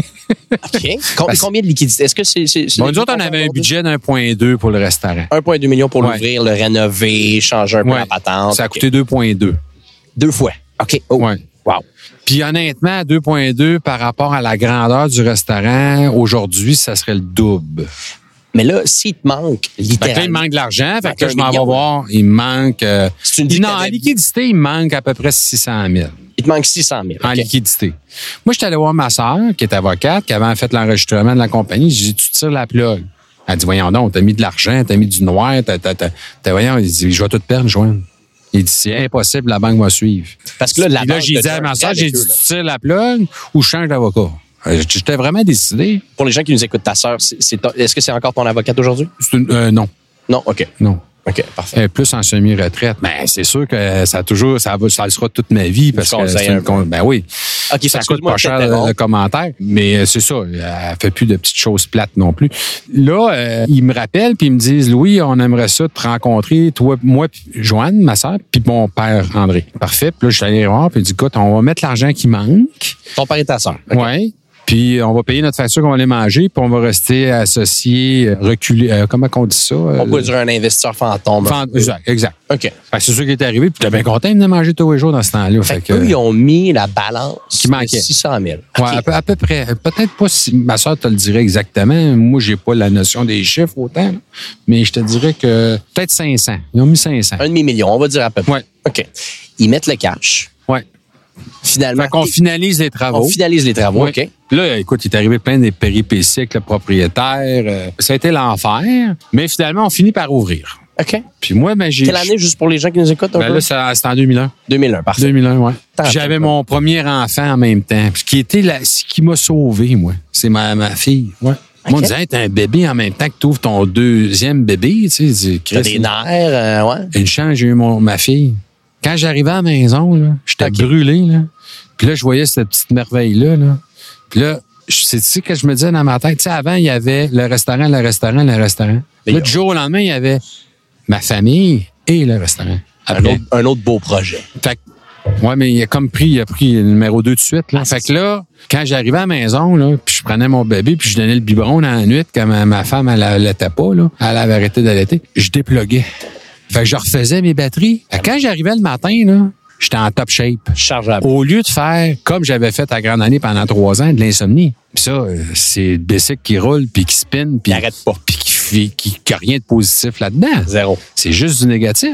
Speaker 2: OK. Com-
Speaker 1: Parce-
Speaker 2: Combien de liquidité? Est-ce que c'est... c'est, c'est
Speaker 1: Bon, nous autres, on avait un budget d'un point deux pour le restaurant.
Speaker 2: un virgule deux million pour
Speaker 1: Ouais.
Speaker 2: l'ouvrir, le rénover, changer un peu
Speaker 1: Ouais.
Speaker 2: la patente.
Speaker 1: Ça a
Speaker 2: OK.
Speaker 1: coûté deux point deux.
Speaker 2: Deux fois. OK. Oh.
Speaker 1: Ouais.
Speaker 2: Wow.
Speaker 1: Puis honnêtement, à deux point deux par rapport à la grandeur du restaurant, aujourd'hui, ça serait le double.
Speaker 2: Mais là, s'il te manque,
Speaker 1: Fait que là,
Speaker 2: littéralement...
Speaker 1: il manque de l'argent. Fait
Speaker 2: Fait
Speaker 1: que là,
Speaker 2: qu'un
Speaker 1: je m'en vais
Speaker 2: million.
Speaker 1: voir. Il me manque... Euh,
Speaker 2: Si tu me dis
Speaker 1: il-
Speaker 2: que
Speaker 1: non, en
Speaker 2: t'avais-
Speaker 1: liquidité, il me manque à peu près six cent mille.
Speaker 2: Il te manque six cent mille.
Speaker 1: En
Speaker 2: OK.
Speaker 1: liquidité. Moi, j'étais allé voir ma sœur, qui est avocate, qui avait fait l'enregistrement de la compagnie. J'ai dit, tu tires la plug. Elle dit, voyons donc, t'as mis de l'argent, t'as mis du noir, t'as, t'as, t'as, t'as- voyons, il dit, je vais tout perdre, Joanne. Il dit, c'est impossible, la banque va suivre.
Speaker 2: Parce que là, la
Speaker 1: Puis là,
Speaker 2: banque
Speaker 1: j'ai
Speaker 2: te
Speaker 1: dit à
Speaker 2: donne
Speaker 1: ma
Speaker 2: un
Speaker 1: soeur,
Speaker 2: prêt
Speaker 1: j'ai
Speaker 2: avec
Speaker 1: dit,
Speaker 2: eux, là.
Speaker 1: tu tires la plug ou je change d'avocat. Euh, J'étais vraiment décidé.
Speaker 2: Pour les gens qui nous écoutent, ta sœur, c'est, c'est ton- est-ce que c'est encore ton avocate aujourd'hui?
Speaker 1: C'est une- euh, non,
Speaker 2: Non? OK.
Speaker 1: non.
Speaker 2: OK, parfait.
Speaker 1: Elle est plus en semi-retraite. Mais c'est sûr que ça a toujours, ça, va, ça le sera toute ma vie parce
Speaker 2: Tu
Speaker 1: que
Speaker 2: conseilles
Speaker 1: c'est
Speaker 2: un
Speaker 1: une, con- ben oui.
Speaker 2: OK, fait
Speaker 1: Ça
Speaker 2: que
Speaker 1: coûte
Speaker 2: excuse-moi,
Speaker 1: pas
Speaker 2: je
Speaker 1: cher
Speaker 2: t'interromps.
Speaker 1: le, le commentaire, mais euh, c'est ça. Elle fait plus de petites choses plates non plus. Là, euh, ils me rappellent puis ils me disent, Louis, on aimerait ça te rencontrer, toi, moi, puis Joanne, ma sœur, puis mon père André. Parfait. Puis là, je suis allé voir puis il dit, écoute, on va mettre l'argent qui manque.
Speaker 2: Ton père et ta sœur. OK.
Speaker 1: Ouais. Puis on va payer notre facture qu'on va aller manger, puis on va rester associés, euh, reculés. euh, comment on dit ça?
Speaker 2: On pourrait dire un investisseur fantôme.
Speaker 1: Fan- exact, exact.
Speaker 2: OK.
Speaker 1: Fait que c'est sûr qui est arrivé, puis j'étais bien content, il venait manger tous les jours dans ce temps-là.
Speaker 2: Fait
Speaker 1: Fait
Speaker 2: qu'eux,
Speaker 1: que,
Speaker 2: ils ont mis la balance
Speaker 1: Qui manquait.
Speaker 2: de six cent mille.
Speaker 1: ouais,
Speaker 2: OK.
Speaker 1: à, peu, à peu près. Peut-être pas si ma soeur te le dirait exactement. Moi, j'ai pas la notion des chiffres autant, là. Mais je te dirais que peut-être cinq cents. Ils ont mis cinq cents.
Speaker 2: Un demi-million, on va dire à peu près.
Speaker 1: Ouais.
Speaker 2: OK. Ils mettent le cash.
Speaker 1: Ouais.
Speaker 2: Finalement,
Speaker 1: Fait qu'on finalise les travaux.
Speaker 2: on finalise les travaux.
Speaker 1: Ouais.
Speaker 2: OK.
Speaker 1: Là, écoute, il est arrivé plein de péripéties avec le propriétaire. Euh, ça a été l'enfer. Mais finalement, on finit par ouvrir.
Speaker 2: OK.
Speaker 1: Puis moi, ben, j'ai...
Speaker 2: Quelle année, juste pour les gens qui nous écoutent? Un
Speaker 1: Ben
Speaker 2: peu?
Speaker 1: là, ça- c'était en deux mille un.
Speaker 2: deux mille un, parfait.
Speaker 1: deux mille un, ouais.
Speaker 2: Tant,
Speaker 1: Puis j'avais
Speaker 2: tant,
Speaker 1: mon premier enfant en même temps. Puis qui était la, ce qui m'a sauvé, moi. C'est ma, ma fille. Ouais. Moi, on
Speaker 2: OK.
Speaker 1: disait, hey, t'as un bébé en même temps que tu ouvres ton deuxième bébé. Tu sais, tu dis,
Speaker 2: T'as
Speaker 1: Christ,
Speaker 2: des nerfs, euh, ouais.
Speaker 1: une chance, j'ai eu mon, ma fille. Quand j'arrivais à la maison, là, j'étais
Speaker 2: OK.
Speaker 1: brûlé. Là. Puis là, je voyais cette petite merveille-là. Là. Puis là, je- c'est tu sais que je me disais dans ma tête. Tu sais, avant, il y avait le restaurant, le restaurant, le restaurant.
Speaker 2: Mais
Speaker 1: Là,
Speaker 2: il-
Speaker 1: du jour au lendemain, il y avait ma famille et le restaurant.
Speaker 2: Un
Speaker 1: Après.
Speaker 2: autre, un autre beau projet.
Speaker 1: Fait que, ouais, mais il a comme pris, il a pris le numéro deux de suite, là.
Speaker 2: Ah,
Speaker 1: fait
Speaker 2: c'est
Speaker 1: que là, quand j'arrivais à la maison, là, puis je prenais mon bébé, puis je donnais le biberon dans la nuit, quand ma, ma femme, elle allaitait pas, là. Elle avait arrêté d'allaiter. Je dépluguais. Fait que je refaisais mes batteries. Fait que quand j'arrivais le matin, là, j'étais en top shape.
Speaker 2: Chargeable.
Speaker 1: Au lieu de faire, comme j'avais fait à Grande Année pendant trois ans, de l'insomnie. Puis ça, euh, c'est le bicycle qui roule, puis qui spin, puis
Speaker 2: Il arrête pas.
Speaker 1: puis qui fait, qui, qui a rien de positif là-dedans.
Speaker 2: Zéro.
Speaker 1: C'est juste du négatif.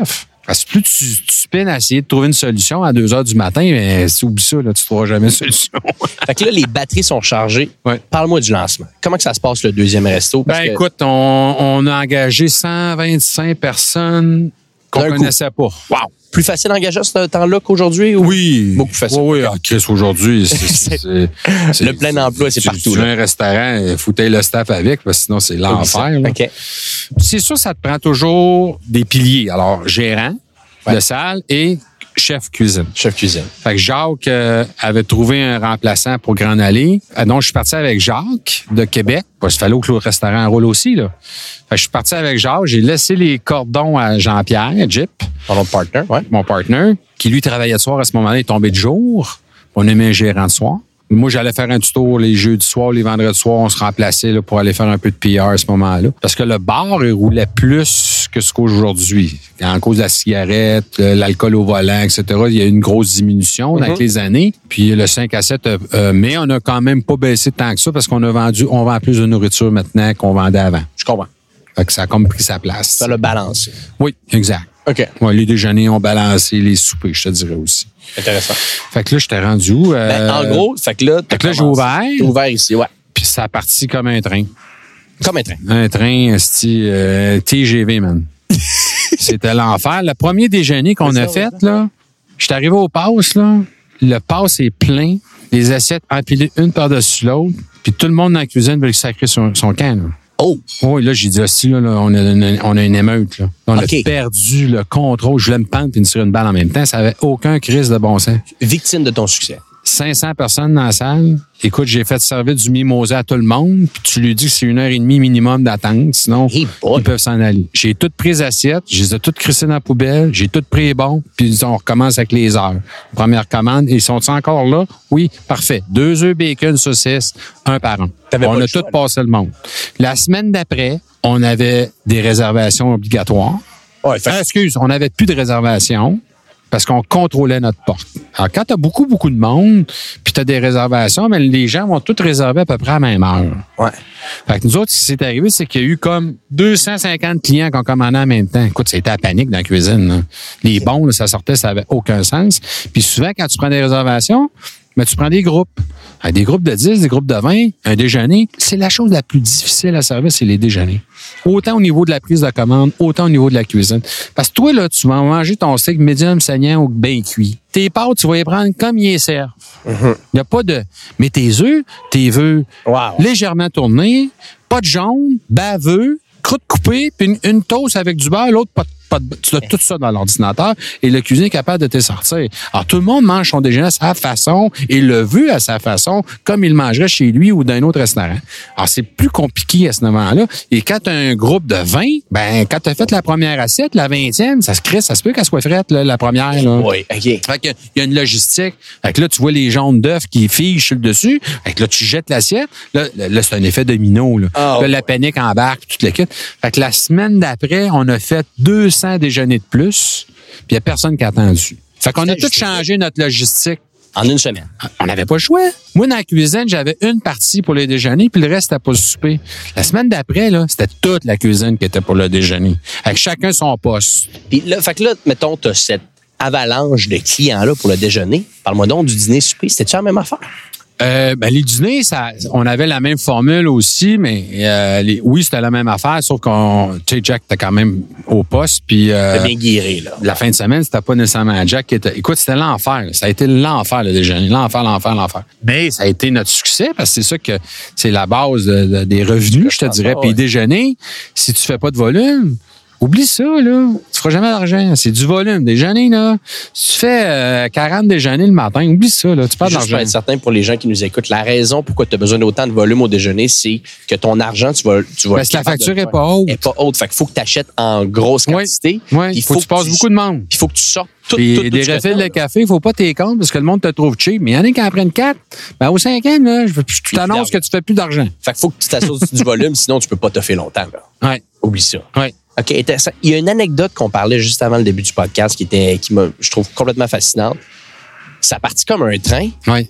Speaker 1: Parce que plus tu, tu spines à essayer de trouver une solution à deux heures du matin, mais si oublie ça, là, tu ne trouveras jamais de solution.
Speaker 2: Fait que là, les batteries sont chargées.
Speaker 1: Ouais.
Speaker 2: Parle-moi du lancement. Comment que ça se passe, le deuxième resto? Parce
Speaker 1: ben,
Speaker 2: que...
Speaker 1: écoute, on, on a engagé cent vingt-cinq personnes qu'on ne connaissait pas.
Speaker 2: Wow! Plus facile d'engager à ce temps-là qu'aujourd'hui? Ou...
Speaker 1: Oui.
Speaker 2: Beaucoup plus facile.
Speaker 1: Oui, oui. Ah, Chris, aujourd'hui, c'est, c'est, c'est, c'est,
Speaker 2: le plein emploi, c'est
Speaker 1: tu,
Speaker 2: partout.
Speaker 1: Tu as un restaurant, il faut que tu aies le staff avec, parce que sinon, c'est l'enfer. Là.
Speaker 2: OK.
Speaker 1: C'est sûr, ça te prend toujours des piliers. Alors, gérant ouais. de salle et chef cuisine.
Speaker 2: Chef cuisine.
Speaker 1: Fait que Jacques euh, avait trouvé un remplaçant pour Grande Allée. Euh, donc, je suis parti avec Jacques de Québec. Parce qu'il fallait que le restaurant roule aussi, là. Fait que je suis parti avec Jacques. J'ai laissé les cordons à Jean-Pierre, Jeep.
Speaker 2: Mon partner, ouais.
Speaker 1: Mon partner, qui lui travaillait de soir à ce moment-là, il est tombé de jour. On a mis un gérant de soir. Moi, j'allais faire un tuto les jeudis soirs, les vendredis soirs, on se remplaçait là, pour aller faire un peu de P R à ce moment-là. Parce que le bar, il roulait plus que ce qu'aujourd'hui. En cause de la cigarette, l'alcool au volant, et cetera, il y a eu une grosse diminution mm-hmm. avec les années. Puis le cinq à sept, euh, mais on a quand même pas baissé tant que ça parce qu'on a vendu, on vend plus de nourriture maintenant qu'on vendait avant.
Speaker 2: Je comprends.
Speaker 1: Fait que ça a comme pris sa place.
Speaker 2: Ça l'a balancé.
Speaker 1: Oui, exact.
Speaker 2: OK.
Speaker 1: Ouais, les déjeuners ont balancé les soupers, je te dirais aussi.
Speaker 2: Intéressant.
Speaker 1: Fait que là, j'étais rendu où? Euh,
Speaker 2: ben, en gros, fait que là,
Speaker 1: fait que là j'ai ouvert.
Speaker 2: T'as ouvert ici, ouais.
Speaker 1: Puis ça a parti comme un train.
Speaker 2: Comme un train.
Speaker 1: Un train, esti, euh, T G V, man. C'était l'enfer. Le premier déjeuner qu'on
Speaker 2: c'est
Speaker 1: a
Speaker 2: ça,
Speaker 1: fait,
Speaker 2: ouais.
Speaker 1: là, j'étais arrivé au pass, là. Le pass est plein. Les assiettes empilées une par-dessus l'autre. Puis tout le monde dans la cuisine veut sacrer son, son camp, là.
Speaker 2: Oh!
Speaker 1: Oui, là, j'ai dit, aussi, là, là, on, a une, on a une émeute, là. On
Speaker 2: okay.
Speaker 1: a perdu le contrôle. Je voulais me pendre puis me tirer une balle en même temps. Ça avait aucun crise de bon sens.
Speaker 2: Victime de ton succès.
Speaker 1: cinq cents personnes dans la salle. Écoute, j'ai fait servir du mimosa à tout le monde, puis tu lui dis que c'est une heure et demie minimum d'attente, sinon
Speaker 2: hey
Speaker 1: ils peuvent s'en aller. J'ai toutes pris les assiettes, je les ai toutes crissées dans la poubelle, j'ai toutes pris les bons, puis on recommence avec les heures. Première commande, ils sont encore là? Oui, parfait. Deux œufs, bacon, saucisse, un par an. On a tout passé le monde. La semaine d'après, on avait des réservations obligatoires.
Speaker 2: Ouais, fait...
Speaker 1: ah, excuse, on n'avait plus de réservations. Parce qu'on contrôlait notre porte. Alors, quand tu as beaucoup, beaucoup de monde, puis tu as des réservations, mais les gens vont toutes réserver à peu près à la même heure.
Speaker 2: Ouais.
Speaker 1: Fait que nous autres, ce qui s'est arrivé, c'est qu'il y a eu comme deux cent cinquante clients qui ont commandé en même temps. Écoute, c'était la panique dans la cuisine. Là. Les bons, là, ça sortait, ça avait aucun sens. Puis souvent, quand tu prends des réservations, mais tu prends des groupes. Des groupes de dix, des groupes de vingt, un déjeuner. C'est la chose la plus difficile à servir, c'est les déjeuners. Autant au niveau de la prise de commande, autant au niveau de la cuisine. Parce que toi, là, tu vas manger ton steak médium, saignant ou bien cuit. Tes pâtes, tu vas les prendre comme ils les servent. Il mm-hmm. n'y a pas de... Mais tes œufs, tes œufs
Speaker 2: wow.
Speaker 1: légèrement tournés, pas de jaune, baveux, croûte coupée, puis une, une toast avec du beurre, l'autre pas de Pas de, tu as tout ça dans l'ordinateur et le cuisinier est capable de te sortir. Alors, tout le monde mange son déjeuner à sa façon et le veut à sa façon, comme il mangerait chez lui ou dans un autre restaurant. Alors, c'est plus compliqué à ce moment-là. Et quand tu as un groupe de vingt, ben, quand tu as fait la première assiette, la vingtième, ça se crée, ça se peut qu'elle soit frette, là, la première. Là.
Speaker 2: Oui, OK.
Speaker 1: Fait que, il y a une logistique. Fait que là, tu vois les jaunes d'œufs qui figent sur le dessus. Fait que là, tu jettes l'assiette. Là, là c'est un effet domino. Là,
Speaker 2: oh,
Speaker 1: là la panique embarque, toute la kit. Fait que la semaine d'après, on a fait deux cents déjeuners de plus, puis il n'y a personne qui a attendu. Fait qu'on a tout changé notre logistique.
Speaker 2: En une semaine.
Speaker 1: On n'avait pas le choix. Moi, dans la cuisine, j'avais une partie pour les déjeuners, puis le reste, c'était pour le souper. La semaine d'après, là, c'était toute la cuisine qui était pour le déjeuner. Avec chacun son poste.
Speaker 2: Puis là, fait que là, mettons, tu as cette avalanche de clients-là pour le déjeuner. Parle-moi donc du dîner-souper. C'était-tu la même affaire?
Speaker 1: Euh, ben les dîners, ça, on avait la même formule aussi, mais euh, les, oui, c'était la même affaire, sauf qu'on, tu sais, Jack était quand même au poste, puis euh,
Speaker 2: bien guéri, là.
Speaker 1: La fin de semaine, c'était pas nécessairement Jack qui était. Écoute, c'était l'enfer. Ça a été l'enfer le déjeuner, l'enfer, l'enfer, l'enfer. Mais ça a été notre succès parce que c'est ça que c'est la base de, de, des revenus, je te dirais. Puis ouais. Déjeuner, si tu fais pas de volume. Oublie ça, là. Tu feras jamais d'argent. C'est du volume. Déjeuner, là. Si tu fais euh, quarante déjeuners le matin, oublie ça, là. Tu perds de l'argent.
Speaker 2: Juste pour être certain pour les gens qui nous écoutent, la raison pourquoi tu as besoin d'autant de volume au déjeuner, c'est que ton argent, tu vas... Tu vas
Speaker 1: Parce que la facture n'est pas haute.
Speaker 2: Elle n'est pas haute. Fait qu'il faut que tu achètes en grosse quantité.
Speaker 1: Oui, oui. Il faut, faut que tu passes tu... beaucoup de monde.
Speaker 2: Il faut que tu sortes tout,
Speaker 1: Puis
Speaker 2: tout, tout,
Speaker 1: des
Speaker 2: tout
Speaker 1: refils de café, il faut pas t'y compte parce que le monde te trouve cheap. Mais il y en a qui en prennent quatre. Ben, au cinquième, là, je, je t'annonce que tu fais plus d'argent.
Speaker 2: Fait qu'il faut que tu t'assures du volume, sinon tu peux pas te faire longtemps, là.
Speaker 1: Ouais.
Speaker 2: Oublie ça.
Speaker 1: Ouais.
Speaker 2: OK, intéressant. Il y a une anecdote qu'on parlait juste avant le début du podcast qui était, qui me, je trouve complètement fascinante. Ça partit comme un train.
Speaker 1: Oui.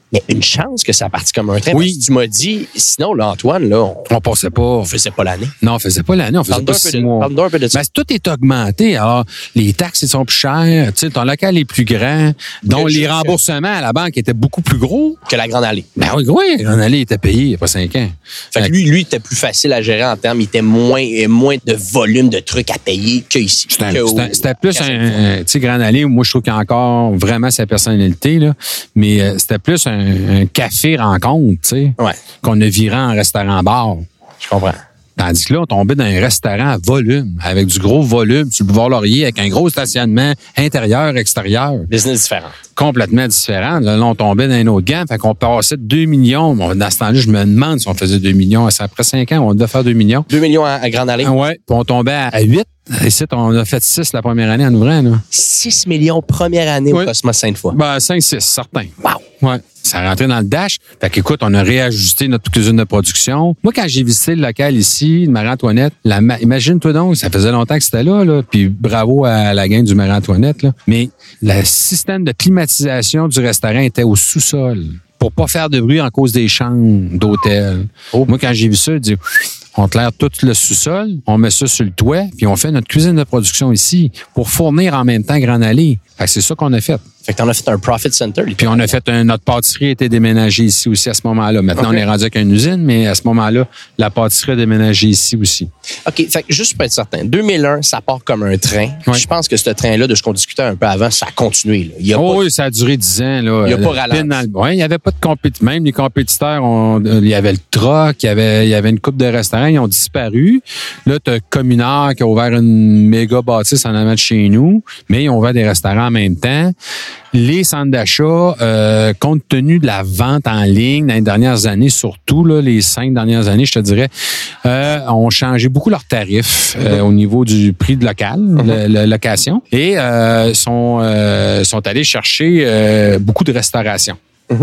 Speaker 2: Mais une chance que ça partit comme un train.
Speaker 1: Oui.
Speaker 2: Parce que tu m'as dit, sinon, là, Antoine, là, on,
Speaker 1: On passait pas.
Speaker 2: on faisait pas l'année.
Speaker 1: Non, on faisait pas l'année, on faisait
Speaker 2: Parle-nous
Speaker 1: pas
Speaker 2: un peu
Speaker 1: six
Speaker 2: de-
Speaker 1: mois.
Speaker 2: parle-nous un peu de ça.
Speaker 1: Ben, tout est augmenté. Alors, les taxes, ils sont plus chères. Tu sais, ton local est plus grand. Donc,
Speaker 2: Que
Speaker 1: les
Speaker 2: je-
Speaker 1: remboursements à la banque étaient beaucoup plus gros.
Speaker 2: Que la Grande Allée.
Speaker 1: Ben oui, oui, on allait, il était payé il n'y a pas cinq ans.
Speaker 2: Fait que lui, lui, il était plus facile à gérer en termes, il était moins, euh, moins de volume de trucs à payer qu'ici.
Speaker 1: C'était,
Speaker 2: que au-
Speaker 1: c'était- c'était plus
Speaker 2: qu'à
Speaker 1: un,
Speaker 2: Sainte-Foy.
Speaker 1: un- tu sais, Grande Allée, moi, je trouve qu'il y a encore vraiment sa personnalité, là. Mais euh, c'était plus un, un café rencontre, tu sais,
Speaker 2: Ouais,
Speaker 1: qu'on a viré en restaurant-bar.
Speaker 2: je comprends.
Speaker 1: Tandis que là, on tombait dans un restaurant à volume, avec du gros volume, sur le boulevard Laurier, avec un gros stationnement intérieur, extérieur,
Speaker 2: Business différent.
Speaker 1: complètement différent. Là, là, on tombait dans un autre gamme, fait qu'on passait de deux millions. Bon, dans ce temps-là, je me demande si on faisait deux millions. Après cinq ans, on devait faire deux millions.
Speaker 2: deux millions à, à Grande Allée.
Speaker 1: Ah ouais, puis on tombait à huit. Ici, on a fait six la première année en ouvrant, là.
Speaker 2: six millions première année
Speaker 1: Oui.
Speaker 2: au Cosmos Sainte-Foy.
Speaker 1: Ben, cinq, six, certain.
Speaker 2: Wow.
Speaker 1: Ouais. Ça rentrait dans le dash. Fait qu'écoute, on a réajusté notre cuisine de production. Moi, quand j'ai visité le local ici, de Marie-Antoinette, la ma- imagine-toi donc, ça faisait longtemps que c'était là, là. Puis bravo à la gang du Marie-Antoinette, là. Mais le système de climatisation du restaurant était au sous-sol. Pour pas faire de bruit en cause des chambres d'hôtel. Moi, quand j'ai vu ça, j'ai dit, on claire tout le sous-sol, on met ça sur le toit, puis on fait notre cuisine de production ici pour fournir en même temps Grande Allée. Fait que c'est ça qu'on a fait.
Speaker 2: Fait que t'en as fait un profit center.
Speaker 1: Puis on a fait un, notre pâtisserie a été déménagée ici aussi à ce moment-là. Maintenant,
Speaker 2: Okay.
Speaker 1: on est rendu avec une usine, mais à ce moment-là, la pâtisserie a déménagé ici aussi.
Speaker 2: OK, fait que juste pour être certain, deux mille un, ça part comme un train.
Speaker 1: Ouais.
Speaker 2: Je pense que ce train-là, de ce qu'on discutait un peu avant, ça a continué. Là. Il y a
Speaker 1: Oh
Speaker 2: pas-
Speaker 1: oui, ça a duré dix ans. Là.
Speaker 2: Il y a pas
Speaker 1: La
Speaker 2: ralenti.
Speaker 1: pine dans le- ouais, il n'y avait pas de compétition. Même les compétiteurs, on- il y avait le troc, il y avait, il y avait une coupe de restaurants, ils ont disparu. Là, tu as Communard qui a ouvert une méga bâtisse en avant de chez nous, mais ils ont ouvert des restaurants en même temps. Les centres d'achat, euh, compte tenu de la vente en ligne dans les dernières années, surtout là, les cinq dernières années, je te dirais, euh, ont changé beaucoup leurs tarifs euh, au niveau du prix de local, la, la location, et euh, sont euh, sont allés chercher euh, beaucoup de restauration.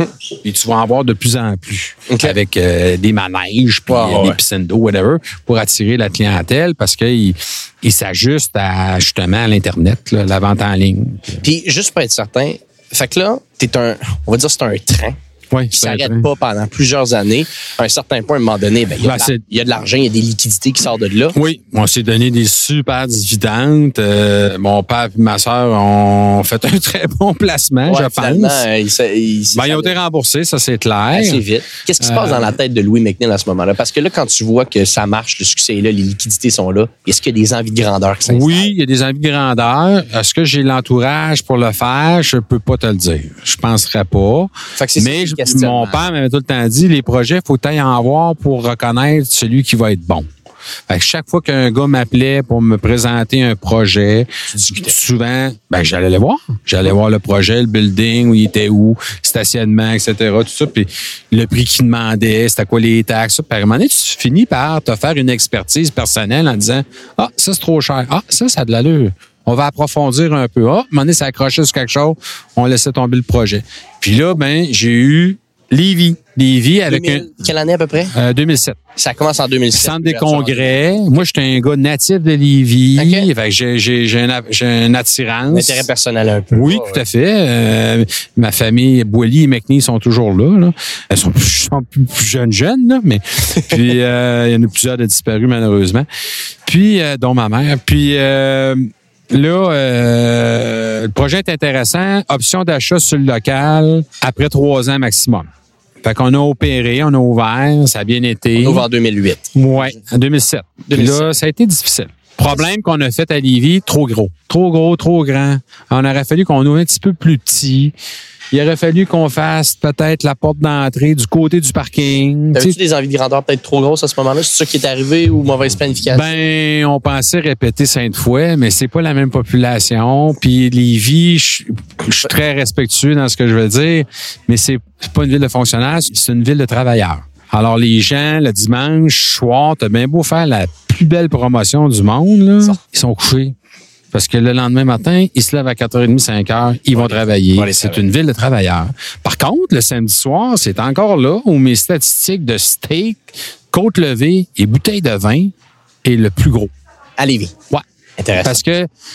Speaker 1: Et tu vas en voir de plus en plus
Speaker 2: OK.
Speaker 1: avec euh, des manèges, puis
Speaker 2: Ouais,
Speaker 1: euh,
Speaker 2: ouais.
Speaker 1: des piscines d'eau, whatever, pour attirer la clientèle parce qu'ils ils s'ajustent à justement à l'Internet, là, la vente en ligne.
Speaker 2: Puis juste pour être certain, fait que là, t'es un, on va dire c'est un train
Speaker 1: Oui,
Speaker 2: qui s'arrête pas pendant plusieurs années. À un certain point, à un moment donné, ben, il y a
Speaker 1: Ben,
Speaker 2: de la-
Speaker 1: c'est-
Speaker 2: il y a de l'argent, il y a des liquidités qui sortent de là.
Speaker 1: Oui, on s'est donné des super dividendes. Euh, mon père et ma sœur ont fait un très bon placement,
Speaker 2: Ouais,
Speaker 1: je
Speaker 2: finalement,
Speaker 1: pense.
Speaker 2: euh, il s'est- il s'est-
Speaker 1: Ben, ils ont été remboursés, ça c'est clair.
Speaker 2: assez vite. Qu'est-ce qui se passe
Speaker 1: Euh,
Speaker 2: dans la tête de Louis McNeil à ce moment-là? Parce que là, quand tu vois que ça marche, le succès est là, les liquidités sont là, est-ce qu'il y a des envies de grandeur qui s'installent?
Speaker 1: Oui, il y a des envies de grandeur. Est-ce que j'ai l'entourage pour le faire? Je peux pas te le dire. Je penserais pas.
Speaker 2: Fait que c'est ça
Speaker 1: Mais
Speaker 2: le
Speaker 1: je-
Speaker 2: questionnement.
Speaker 1: mon père m'avait tout le temps dit, les projets, faut y en avoir pour reconnaître celui qui va être bon. Fait que chaque fois qu'un gars m'appelait pour me présenter un projet, souvent, ben, j'allais le voir. J'allais voir le projet, le building, où il était où, stationnement, et cetera, tout ça. Puis le prix qu'il demandait, c'était quoi les taxes. Puis à un moment donné, tu finis par te faire une expertise personnelle en disant, ah, ça, c'est trop cher. Ah, ça, ça a de l'allure. On va approfondir un peu. Ah, à un moment donné, ça accrochait sur quelque chose. On laissait tomber le projet. Puis là, ben, j'ai eu Lévis. Lévis avec
Speaker 2: deux mille Quelle année à peu près?
Speaker 1: un, euh, deux mille sept.
Speaker 2: Ça commence en deux mille sept.
Speaker 1: Centre des congrès. Moi, j'étais un gars natif de Lévis.
Speaker 2: OK.
Speaker 1: Fait que j'ai, j'ai, j'ai, une, j'ai une attirance.
Speaker 2: Intérêt personnel un peu.
Speaker 1: Oui,
Speaker 2: Ouais,
Speaker 1: tout à fait. Euh, ma famille, Boilly et McNeil sont toujours là. là. Elles sont plus, sont plus, plus jeunes, jeunes, là, mais puis euh, il y en a plusieurs de disparus, malheureusement. Puis, euh, dont ma mère. Puis euh, là, euh, le projet est intéressant. Option d'achat sur le local après trois ans maximum. Fait qu'on a opéré, on a ouvert, ça a bien été.
Speaker 2: On ouvre en deux mille huit.
Speaker 1: Oui, en deux mille sept. Puis
Speaker 2: deux mille sept.
Speaker 1: là, ça a été difficile. Problème qu'on a fait à Lévis, trop gros. Trop gros, trop grand. On aurait fallu qu'on ouvre un petit peu plus petit. Il aurait fallu qu'on fasse peut-être la porte d'entrée du côté du parking.
Speaker 2: T'avais-tu
Speaker 1: Tu sais,
Speaker 2: des envies de grandeur peut-être trop grosses à ce moment-là? C'est ça qui est arrivé ou mauvaise planification?
Speaker 1: ben, on pensait répéter Sainte-Foy, mais c'est pas la même population. Puis Lévis, je je suis très respectueux dans ce que je veux dire, mais c'est c'est pas une ville de fonctionnaires, c'est une ville de travailleurs. Alors, les gens, le dimanche soir, t'as bien beau faire la plus belle promotion du monde, là, ils sont couchés. Parce que le lendemain matin, ils se lèvent à quatre heures trente, cinq heures, ils vont travailler.
Speaker 2: aller
Speaker 1: C'est
Speaker 2: travailler.
Speaker 1: une ville de travailleurs. Par contre, le samedi soir, c'est encore là où mes statistiques de steak, côte levée et bouteille de vin est le plus gros.
Speaker 2: À Lévis.
Speaker 1: Ouais.
Speaker 2: Intéressant.
Speaker 1: Parce que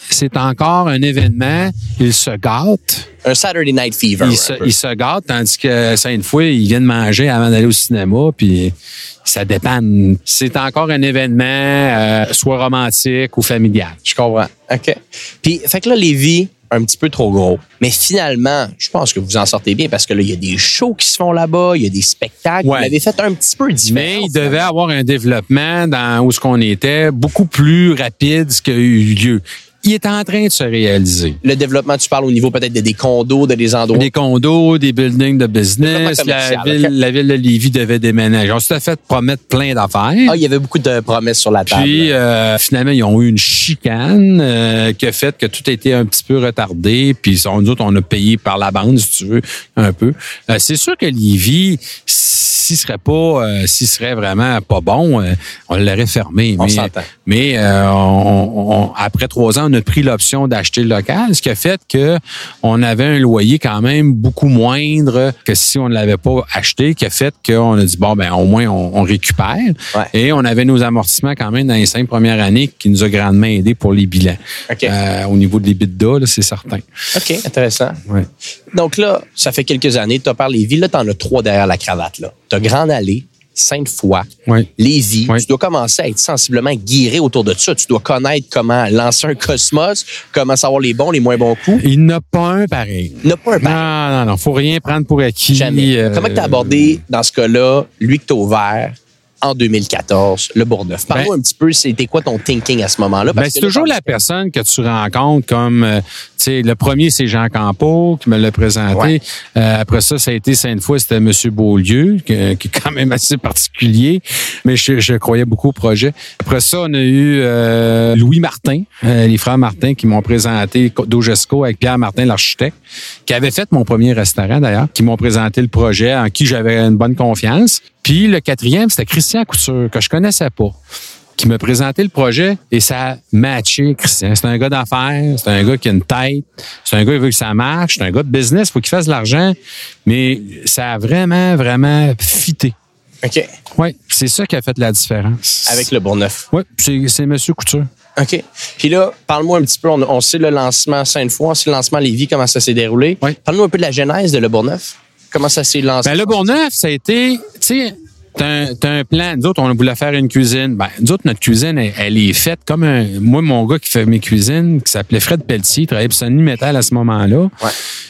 Speaker 1: c'est encore un événement. Ils se gâtent.
Speaker 2: Un Saturday Night Fever.
Speaker 1: Ils se, ils se gâtent, tandis que Sainte-Foy, ils viennent manger avant d'aller au cinéma, puis ça dépanne. C'est encore un événement, euh, soit romantique ou familial.
Speaker 2: Je comprends. OK. Puis, fait que là, Lévis, un petit peu trop gros. Mais finalement, je pense que vous en sortez bien parce que là, il y a des shows qui se font là-bas, il y a des spectacles.
Speaker 1: Ouais.
Speaker 2: Vous l'avez fait un petit peu différent.
Speaker 1: Mais il devait avoir un développement dans où ce qu'on était beaucoup plus rapide ce qui a eu lieu. Il est en train de se réaliser.
Speaker 2: Le développement, tu parles au niveau peut-être de des condos, de des endroits.
Speaker 1: Des condos, des buildings de business. La ville,
Speaker 2: okay.
Speaker 1: la ville de Lévis devait déménager. On s'était fait promettre plein d'affaires.
Speaker 2: Ah, il y avait beaucoup de promesses sur la table.
Speaker 1: Puis, euh, finalement, ils ont eu une chicane euh, qui a fait que tout a été un petit peu retardé. Puis, on, nous autres, on a payé par la bande, si tu veux, un peu. Euh, c'est sûr que Lévis, s'il serait pas, euh, s'il serait vraiment pas bon, euh, on l'aurait fermé.
Speaker 2: On
Speaker 1: mais,
Speaker 2: s'entend.
Speaker 1: Mais euh, on, on, après trois ans, on a pris l'option d'acheter le local, ce qui a fait que on avait un loyer quand même beaucoup moindre que si on ne l'avait pas acheté, qui a fait qu'on a dit, bon, ben au moins, on, on récupère.
Speaker 2: Ouais.
Speaker 1: Et on avait nos amortissements quand même dans les cinq premières années qui nous a grandement aidé pour les bilans.
Speaker 2: Okay.
Speaker 1: Euh, au niveau de l'EBITDA, là, c'est certain.
Speaker 2: OK, intéressant.
Speaker 1: Ouais.
Speaker 2: Donc là, ça fait quelques années, tu as parlé Lévis, là, tu en as trois derrière la cravate. Tu as Grande Allée, Sainte-Foy,
Speaker 1: Oui.
Speaker 2: Lévis.
Speaker 1: Oui.
Speaker 2: Tu dois commencer à être sensiblement guiré autour de ça. Tu dois connaître comment lancer un Cosmos, comment savoir les bons, les moins bons coups.
Speaker 1: Il n'a pas un pareil.
Speaker 2: Il n'a pas un pareil.
Speaker 1: Non, non, non. Faut rien prendre pour acquis.
Speaker 2: Jamais.
Speaker 1: Euh,
Speaker 2: Comment tu as abordé, dans ce cas-là, lui que tu as ouvert en deux mille quatorze, le Bourgneuf? Parle-nous
Speaker 1: Ben,
Speaker 2: un petit peu, c'était quoi ton thinking à ce moment-là?
Speaker 1: Ben,
Speaker 2: Parce
Speaker 1: c'est
Speaker 2: que là,
Speaker 1: toujours
Speaker 2: t'en-
Speaker 1: la personne que tu rencontres comme, euh, tu sais, le premier, c'est Jean Campeau qui me l'a présenté.
Speaker 2: Ouais.
Speaker 1: Euh, après ça, ça a été Sainte-Foy, c'était M. Beaulieu, que- qui est quand même assez particulier, mais je, je croyais beaucoup au projet. Après ça, on a eu euh, Louis Martin, euh, les frères Martin qui m'ont présenté Dogesco avec Pierre Martin, l'architecte, qui avait fait mon premier restaurant d'ailleurs, qui m'ont présenté le projet, en qui j'avais une bonne confiance. Puis le quatrième, c'était Christian Couture, que je connaissais pas, qui me présentait le projet et ça a matché, Christian. C'est un gars d'affaires, c'est un gars qui a une tête, c'est un gars qui veut que ça marche, c'est un gars de business, il faut qu'il fasse de l'argent, mais ça a vraiment, vraiment fité.
Speaker 2: OK.
Speaker 1: Oui, c'est ça qui a fait la différence.
Speaker 2: Avec le Bourgneuf.
Speaker 1: Oui, c'est, c'est M. Couture.
Speaker 2: OK. Puis là, parle-moi un petit peu, on, on sait le lancement Sainte-Foy, on sait le lancement Lévis, comment ça s'est déroulé.
Speaker 1: Oui.
Speaker 2: Parle-nous un peu de la genèse de le Bourgneuf. Comment ça s'est lancé?
Speaker 1: Ben, le Bourgneuf, ça a été, tu sais, t'as un, t'as un plan. Nous autres, on voulait faire une cuisine. Ben, nous autres, notre cuisine, elle, elle est faite comme un... Moi, mon gars qui fait mes cuisines, qui s'appelait Fred Pelletier, il travaillait pour Sonny Metal à ce moment-là.
Speaker 2: Ouais.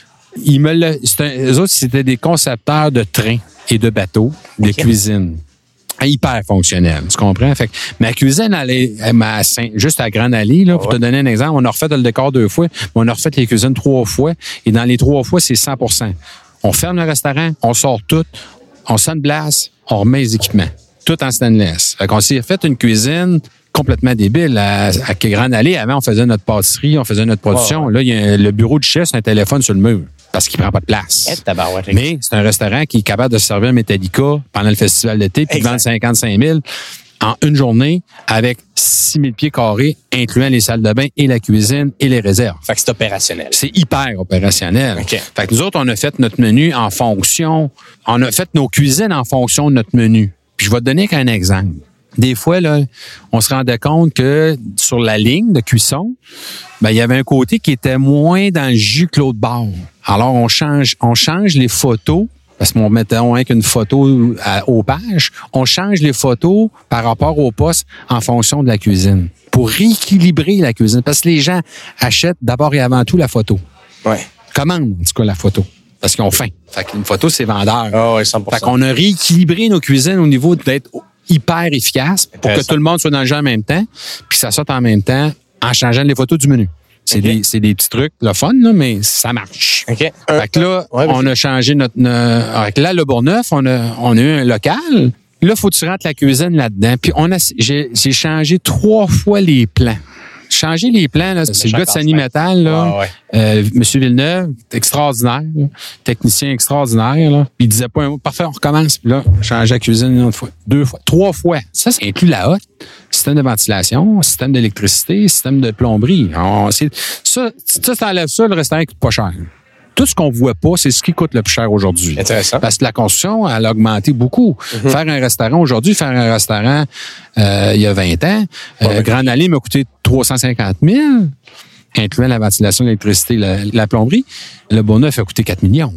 Speaker 1: Il me l'a... C'est un, eux autres, c'était des concepteurs de trains et de bateaux, de
Speaker 2: OK.
Speaker 1: cuisine. Hyper fonctionnel, tu comprends? Fait que ma cuisine, elle est elle m'a à Saint- juste à Grande Allée, là, pour
Speaker 2: Ouais.
Speaker 1: te donner un exemple. On a refait le décor deux fois, mais on a refait les cuisines trois fois. Et dans les trois fois, c'est cent pour cent. On ferme le restaurant, on sort tout, on sandblasse, on remet les équipements. Tout en stainless. Fait qu'on s'est fait une cuisine complètement débile. À, à Grande Allée, avant, on faisait notre pâtisserie, on faisait notre production.
Speaker 2: Ouais,
Speaker 1: Là, il y a le bureau du chef, c'est un téléphone sur le mur parce qu'il prend pas de place.
Speaker 2: Eh, tabarouette.
Speaker 1: Mais c'est un restaurant qui est capable de servir Metallica pendant le festival d'été puis de
Speaker 2: Exact.
Speaker 1: vendre cinquante-cinq mille en une journée avec six mille pieds carrés, incluant les salles de bain et la cuisine et les réserves.
Speaker 2: Fait que c'est opérationnel.
Speaker 1: C'est hyper opérationnel.
Speaker 2: OK.
Speaker 1: Fait que nous autres, on a fait notre menu en fonction, on a fait nos cuisines en fonction de notre menu. Puis je vais te donner qu'un exemple. Des fois, là, on se rendait compte que sur la ligne de cuisson, ben, il y avait un côté qui était moins dans le jus que l'autre bord. Alors, on change, on change les photos, parce qu'on mettait avec une photo à, aux pages, on change les photos par rapport au poste en fonction de la cuisine pour rééquilibrer la cuisine. Parce que les gens achètent d'abord et avant tout la photo.
Speaker 2: Ouais.
Speaker 1: Commandent, en tout cas, la photo. Parce qu'ils ont faim. Fait qu'une photo, c'est vendeur.
Speaker 2: Ah oui, cent pour cent.
Speaker 1: Fait qu'on a rééquilibré nos cuisines au niveau d'être hyper efficace pour que
Speaker 2: Intéressant.
Speaker 1: tout le monde soit dans le jeu en même temps, puis que ça sorte en même temps en changeant les photos du menu. C'est
Speaker 2: OK.
Speaker 1: des, c'est des petits trucs, le fun, là, mais ça marche.
Speaker 2: OK.
Speaker 1: Fait que là,
Speaker 2: Ouais,
Speaker 1: on a changé notre... notre avec là, le Bourgneuf, on a, on a eu un local. Là, faut que tu rentres la cuisine là-dedans. Puis on a, j'ai, j'ai changé trois fois les plans. Changer les plans, là, c'est le gars de Sani Metal, là,
Speaker 2: Ouais, ouais.
Speaker 1: euh, Monsieur Villeneuve, extraordinaire, là, technicien extraordinaire. Là. Il disait pas un mot. Parfait, on recommence. Puis là, changer la cuisine une autre fois, deux fois, trois fois. Ça, ça inclut la hotte, système de ventilation, système d'électricité, système de plomberie. On, c'est, ça, ça, t'enlèves ça, le restaurant coûte pas cher. Tout ce qu'on voit pas, c'est ce qui coûte le plus cher aujourd'hui.
Speaker 2: Intéressant.
Speaker 1: Parce que la construction, elle a augmenté beaucoup.
Speaker 2: Mm-hmm.
Speaker 1: Faire un restaurant aujourd'hui, faire un restaurant euh, il y a vingt ans, euh,
Speaker 2: Ouais.
Speaker 1: Grande Allée m'a coûté trois cent cinquante mille. incluant la ventilation, l'électricité, la, la plomberie, le Bourgneuf a coûté quatre millions.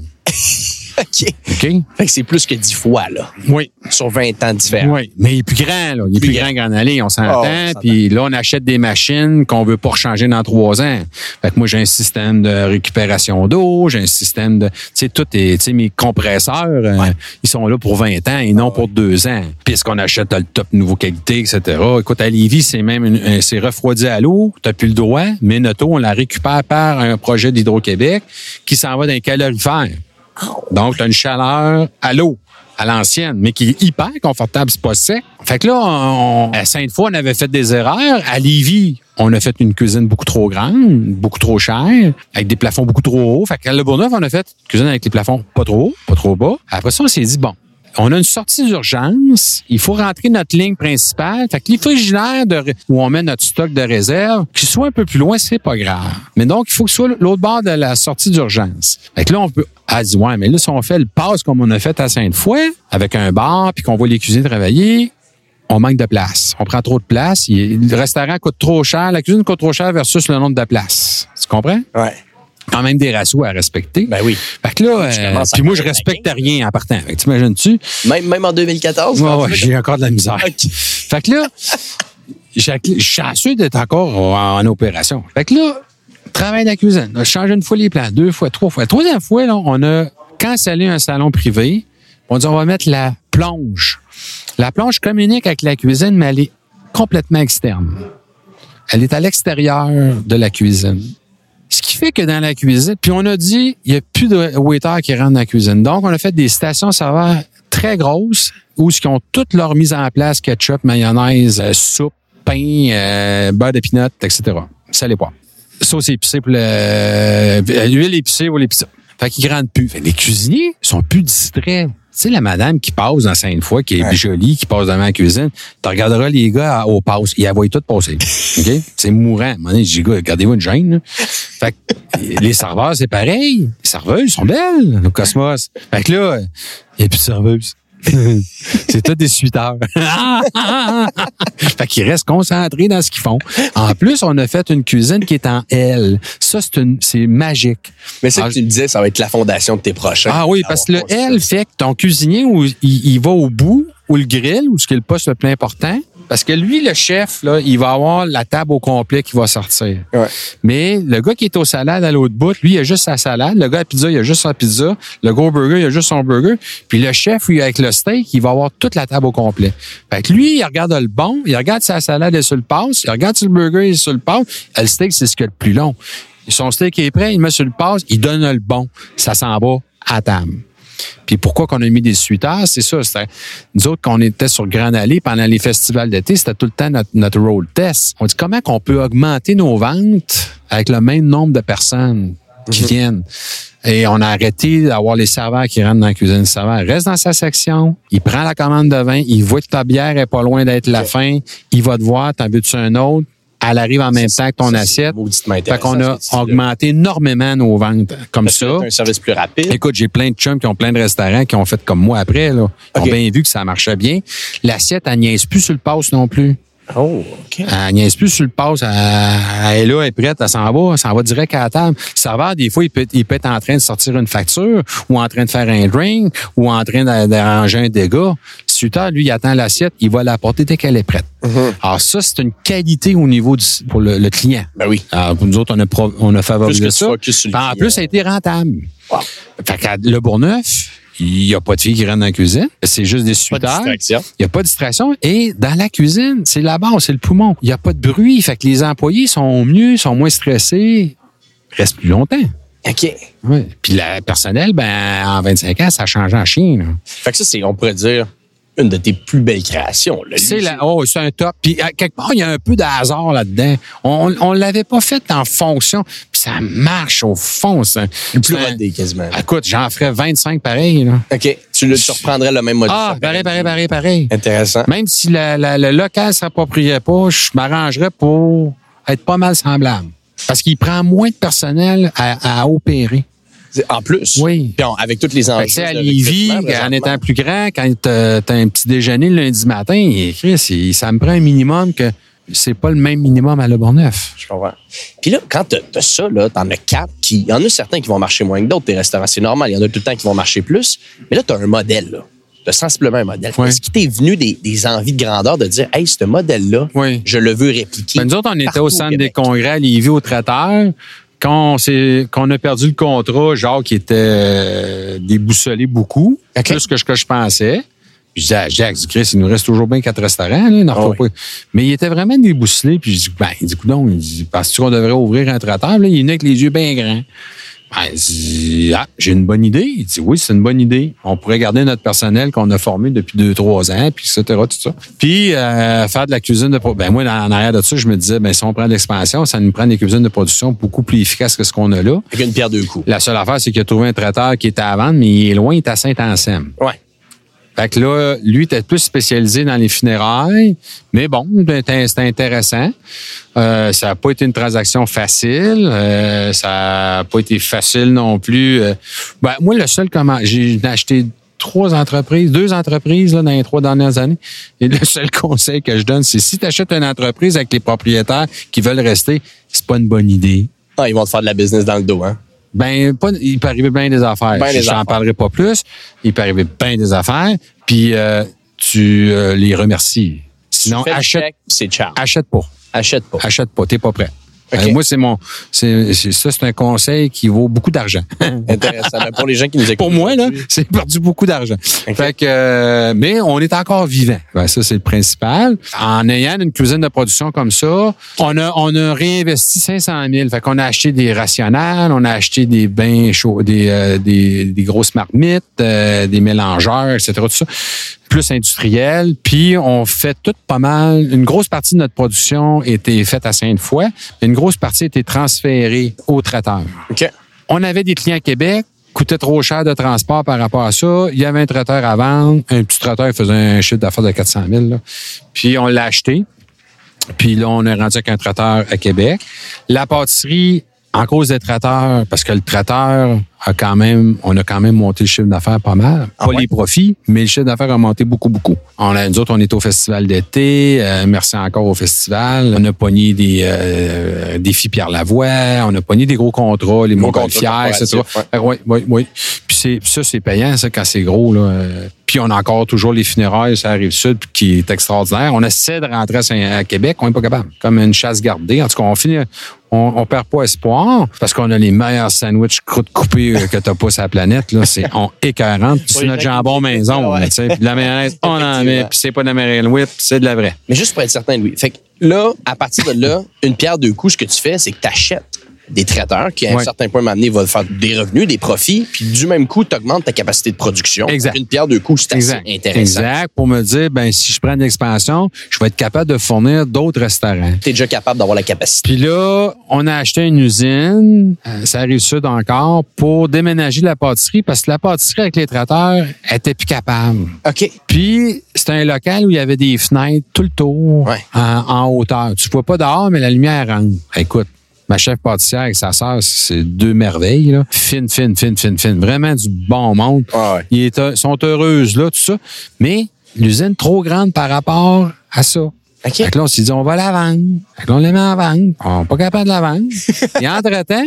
Speaker 2: OK.
Speaker 1: OK?
Speaker 2: Fait que c'est plus que dix fois, là.
Speaker 1: Oui.
Speaker 2: Sur vingt ans différents.
Speaker 1: Oui. Mais il est plus grand, là. Il est plus, plus grand Grande Allée, on s'entend. Oh, puis là, on achète des machines qu'on veut pas rechanger dans trois ans. Fait que moi, j'ai un système de récupération d'eau, j'ai un système de, tu sais, tout est, tu sais, mes compresseurs, ouais. euh, ils sont là pour vingt ans et non ouais. pour deux ans. Puis, ce qu'on achète, t'as le top niveau qualité, et cetera. Écoute, à Lévis, c'est même, une, c'est refroidi à l'eau, t'as plus le droit, mais notre eau, on la récupère par un projet d'Hydro-Québec qui s'en va dans les calorifères. Donc, tu as une chaleur à l'eau, à l'ancienne, mais qui est hyper confortable, c'est pas sec. Fait que là, on, à Sainte-Foy, on avait fait des erreurs. À Lévis, on a fait une cuisine beaucoup trop grande, beaucoup trop chère, avec des plafonds beaucoup trop hauts. Fait qu'à Le Bourgneuf, on a fait une cuisine avec les plafonds pas trop hauts, pas trop bas. Après ça, on s'est dit, bon, on a une sortie d'urgence, il faut rentrer notre ligne principale. Fait que les frigidaires de, où on met notre stock de réserve, qu'il soit un peu plus loin, c'est pas grave. Mais donc, il faut que ce soit l'autre bord de la sortie d'urgence. Fait que là, on peut... Elle dit, ouais, mais là, si on fait le pass comme on a fait à Sainte-Foy, avec un bar, puis qu'on voit les cuisiniers travailler, on manque de place. On prend trop de place. Il, le restaurant coûte trop cher. La cuisine coûte trop cher versus le nombre de places. Tu comprends?
Speaker 2: Ouais.
Speaker 1: Quand même des ratios à respecter.
Speaker 2: Ben oui.
Speaker 1: Fait que là, euh, puis moi, je respecte rien en partant. Fait que t'imagines-tu?
Speaker 2: Même, même en deux mille quatorze?
Speaker 1: Ouais, ouais, j'ai encore de la misère. Okay. Fait que là, je suis chanceux d'être encore en, en opération. Fait que là, travail de la cuisine. On a changé une fois les plans, deux fois, trois fois. La troisième fois, là, on a cancellé un salon privé. On dit, on va mettre la plonge. La plonge communique avec la cuisine, mais elle est complètement externe. Elle est à l'extérieur de la cuisine. Ce qui fait que dans la cuisine, puis on a dit, il n'y a plus de waiters qui rentrent dans la cuisine. Donc, on a fait des stations serveurs très grosses où ils ont toutes leur mise en place, ketchup, mayonnaise, euh, soupe, pain, euh, beurre de pinot, et cetera. Ça l'est pas. Sauce épicée pour le, euh, l'huile épicée pour les pizzas. Fait qu'ils rentrent plus. Fait que les cuisiniers sont plus distraits. Tu sais, la madame qui passe dans Sainte-Foy, qui est ouais. jolie, qui passe devant la cuisine, tu regarderas les gars au passe. Ils la voient tout passer. OK? C'est mourant. À un moment donné, je dis, gars, regardez-vous une gêne, là. Fait que les serveurs, c'est pareil. Les serveuses sont belles, le Cosmos. Fait que là, il n'y a plus de serveuses. C'est tous des suiteurs. Fait qu'ils restent concentrés dans ce qu'ils font. En plus, on a fait une cuisine qui est en L. Ça, c'est une, c'est magique.
Speaker 2: Mais c'est que tu me disais, ça va être la fondation de tes prochains.
Speaker 1: Ah oui, parce que le L fait que ton cuisinier, où il, il va au bout, ou le grill, ou ce qui est le poste le plus important. Parce que lui, le chef, là, il va avoir la table au complet qui va sortir.
Speaker 2: Ouais.
Speaker 1: Mais le gars qui est au salade à l'autre bout, lui, il a juste sa salade. Le gars à pizza, il a juste sa pizza. Le gros burger, il a juste son burger. Puis le chef, lui, avec le steak, il va avoir toute la table au complet. Fait que lui, il regarde le bon, il regarde sa salade est sur le passe, il regarde si le burger est sur le passe. Le steak, c'est ce qu'il y a de plus long. Son steak est prêt, il met sur le passe, il donne le bon. Ça s'en va à table. Puis pourquoi qu'on a mis des suiteurs, c'est ça. C'était, nous autres, quand on était sur Grande Allée pendant les festivals d'été, c'était tout le temps notre, notre road test. On dit comment qu'on peut augmenter nos ventes avec le même nombre de personnes qui mm-hmm. viennent. Et on a arrêté d'avoir les serveurs qui rentrent dans la cuisine. Le serveur reste dans sa section, il prend la commande de vin, il voit que ta bière est pas loin d'être la fin, il va te voir, t'en veux-tu un autre? Elle arrive en même temps que ton assiette. Fait qu'on a augmenté énormément nos ventes comme ça.
Speaker 2: Un service plus rapide.
Speaker 1: Écoute, j'ai plein de chums qui ont plein de restaurants qui ont fait comme moi après, là. Ils okay. ont bien vu que ça marchait bien. L'assiette, elle niaise plus sur le passe non plus.
Speaker 2: Oh, OK.
Speaker 1: Elle niaise plus sur le passe. Elle, elle est là, elle est prête, elle s'en va, elle s'en va direct à la table. Le serveur, des fois, il peut, il peut être en train de sortir une facture ou en train de faire un drink ou en train d'arranger un dégât. Le suiteur, lui, il attend l'assiette, il va l'apporter dès qu'elle est prête. Mm-hmm. Alors ça, c'est une qualité au niveau du, pour le, le client.
Speaker 2: Ben oui.
Speaker 1: Alors, pour nous autres, on a, pro, on a favorisé ça.
Speaker 2: En
Speaker 1: plus, ça a été rentable. Wow. Fait qu'à Le Bourgneuf, il n'y a pas de filles qui rentrent dans la cuisine. C'est juste des suiteurs.
Speaker 2: Pas de distraction.
Speaker 1: Il n'y a pas de distraction. Et dans la cuisine, c'est la base, c'est le poumon. Il n'y a pas de bruit. Fait que les employés sont mieux, sont moins stressés, restent plus longtemps.
Speaker 2: OK.
Speaker 1: Oui. Puis le personnel, ben, en vingt-cinq ans, ça a changé en chien. Là.
Speaker 2: Fait que ça, c'est, on pourrait dire, une de tes plus belles créations. Là.
Speaker 1: C'est la, oh, c'est un top. Puis à quelque part, il y a un peu de hasard là-dedans. On on l'avait pas fait en fonction. Puis ça marche au fond. C'est
Speaker 2: le plus rodé quasiment.
Speaker 1: Écoute, j'en ferais vingt-cinq pareil. Là.
Speaker 2: OK. Tu, le, tu reprendrais le même modèle.
Speaker 1: Ah, pareil, pareil, pareil, pareil.
Speaker 2: Intéressant.
Speaker 1: Même si la, la, le local ne s'approprierait pas, je m'arrangerais pour être pas mal semblable. Parce qu'il prend moins de personnel à, à opérer.
Speaker 2: En plus.
Speaker 1: Oui.
Speaker 2: Puis on, avec toutes les enjeux.
Speaker 1: Tu sais, à Lévis, en étant plus grand, quand t'as, t'as un petit déjeuner le lundi matin, Chris, ça me prend un minimum que c'est pas le même minimum à Le Bourgneuf.
Speaker 2: Je comprends. Puis là, quand t'as, t'as ça, là, t'en as quatre qui... Il y en a certains qui vont marcher moins que d'autres, tes restaurants. C'est normal. Il y en a tout le temps qui vont marcher plus. Mais là, t'as un modèle, là. T'as sensiblement un modèle. Oui. Est-ce qu'il t'est venu des, des envies de grandeur de dire, hey, ce modèle-là, oui. je le veux répliquer?
Speaker 1: Ben, nous autres, on était au centre des congrès à Lévis, au Traiteur. Quand on, s'est, quand on a perdu le contrat, genre, qui était euh, déboussolé beaucoup, okay. plus que ce que je pensais. Puis je disais à Jacques, Chris, il nous reste toujours bien quatre restaurants, là, oh oui. pas. Mais il était vraiment débousselé, puis je dis, ben, il dit, coudonc, il dit, penses-tu qu'on devrait ouvrir un traiteur? Là, il est né avec les yeux bien grands. Ben, il dit, ah, j'ai une bonne idée. Il dit, oui, c'est une bonne idée. On pourrait garder notre personnel qu'on a formé depuis deux, trois ans, puis et cetera, tout ça. Puis, euh, faire de la cuisine de production. Ben, moi, en arrière de ça, je me disais, ben, si on prend de l'expansion, ça nous prend des cuisines de production beaucoup plus efficaces que ce qu'on a là.
Speaker 2: Avec une pierre deux coups.
Speaker 1: La seule affaire, c'est qu'il a trouvé un traiteur qui était à vendre, mais il est loin, il est à Saint-Anselme.
Speaker 2: Ouais.
Speaker 1: Fait que là, lui, était plus spécialisé dans les funérailles, mais bon, c'était intéressant. Euh, ça n'a pas été une transaction facile. Euh, ça n'a pas été facile non plus. Euh, ben, moi, le seul comment... J'ai acheté trois entreprises, deux entreprises là, dans les trois dernières années. Et le seul conseil que je donne, c'est si tu achètes une entreprise avec les propriétaires qui veulent rester, c'est pas une bonne idée.
Speaker 2: Ah, ils vont te faire de la business dans le dos, hein?
Speaker 1: Ben, pas, il peut arriver bien des affaires. Ben je n'en parlerai pas plus. Il peut arriver bien des affaires. Puis euh, tu euh, les remercies. Sinon, achète. Check,
Speaker 2: c'est ciao.
Speaker 1: Achète pas.
Speaker 2: Achète pas.
Speaker 1: Achète pas. T'es pas prêt.
Speaker 2: Okay.
Speaker 1: Euh, moi, c'est mon, c'est, c'est ça, c'est un conseil qui vaut beaucoup d'argent.
Speaker 2: Intéressant. Mais pour les gens qui nous écoutent.
Speaker 1: Pour moi, là, c'est perdu beaucoup d'argent. Okay. Fait que, euh, mais on est encore vivant. Ben, ça, c'est le principal. En ayant une cuisine de production comme ça, on a, on a réinvesti cinq cent mille. Fait qu'on a acheté des rationnels, on a acheté des bains chauds, des, euh, des, des grosses marmites, euh, des mélangeurs, et cetera, tout ça. Plus industriel, puis on fait tout pas mal. Une grosse partie de notre production était faite à Sainte-Foy, une grosse partie était transférée au traiteur.
Speaker 2: OK.
Speaker 1: On avait des clients à Québec, coûtait trop cher de transport par rapport à ça. Il y avait un traiteur à vendre, un petit traiteur faisait un chiffre d'affaires de quatre cent mille. Là. Puis on l'a acheté, puis là, on est rendu avec un traiteur à Québec. La pâtisserie, en cause des traiteurs, parce que le traiteur a quand même, on a quand même monté le chiffre d'affaires pas mal.
Speaker 2: Ah
Speaker 1: pas
Speaker 2: ouais?
Speaker 1: les profits, mais le chiffre d'affaires a monté beaucoup, beaucoup. On a, nous autres, on est au festival d'été. Euh, merci encore au festival. On a pogné des euh, défis Pierre Lavoie. On a pogné des gros contrats, les Montgolfières, et cetera. Oui, oui, oui. Puis c'est, ça, c'est payant, ça, quand c'est gros, là. Puis on a encore toujours les funérailles, ça arrive sud, qui est extraordinaire. On essaie de rentrer à, à Québec, on n'est pas capable. Comme une chasse gardée. En tout cas, on finit, on, on perd pas espoir parce qu'on a les meilleurs sandwichs croûtes coupées que t'as pas sur la planète, là. C'est on écœurante. C'est notre jambon maison, ouais. Tu sais. Puis de la mayonnaise, on en met. Puis c'est pas de la Marielle Whip, c'est de la vraie.
Speaker 2: Mais juste pour être certain, Louis. Fait que là, à partir de là, une pierre deux coups, ce que tu fais, c'est que tu achètes des traiteurs qui, à un ouais. certain point donné, vont faire des revenus, des profits, puis du même coup, tu augmentes ta capacité de production.
Speaker 1: Exact.
Speaker 2: Une pierre deux coups, c'est
Speaker 1: exact.
Speaker 2: assez intéressant.
Speaker 1: Exact. Pour me dire, ben si je prends une expansion, je vais être capable de fournir d'autres restaurants.
Speaker 2: Tu es déjà capable d'avoir la capacité.
Speaker 1: Puis là, on a acheté une usine, ça arrive sud encore, pour déménager la pâtisserie, parce que la pâtisserie avec les traiteurs était plus capable.
Speaker 2: OK.
Speaker 1: Puis, c'était un local où il y avait des fenêtres tout le tour,
Speaker 2: ouais.
Speaker 1: en, en hauteur. Tu vois pas dehors, mais la lumière rentre. Écoute, ma chef pâtissière avec sa sœur, c'est deux merveilles, là. Fine, fine, fine, fine, fine. Vraiment du bon monde.
Speaker 2: Ah ouais.
Speaker 1: Ils sont heureuses, là, tout ça. Mais l'usine trop grande par rapport à ça.
Speaker 2: Okay.
Speaker 1: Fait que là, on s'est dit, on va la vendre. Fait que là, on la met en vente. On n'est pas capable de la vendre. Et entre-temps,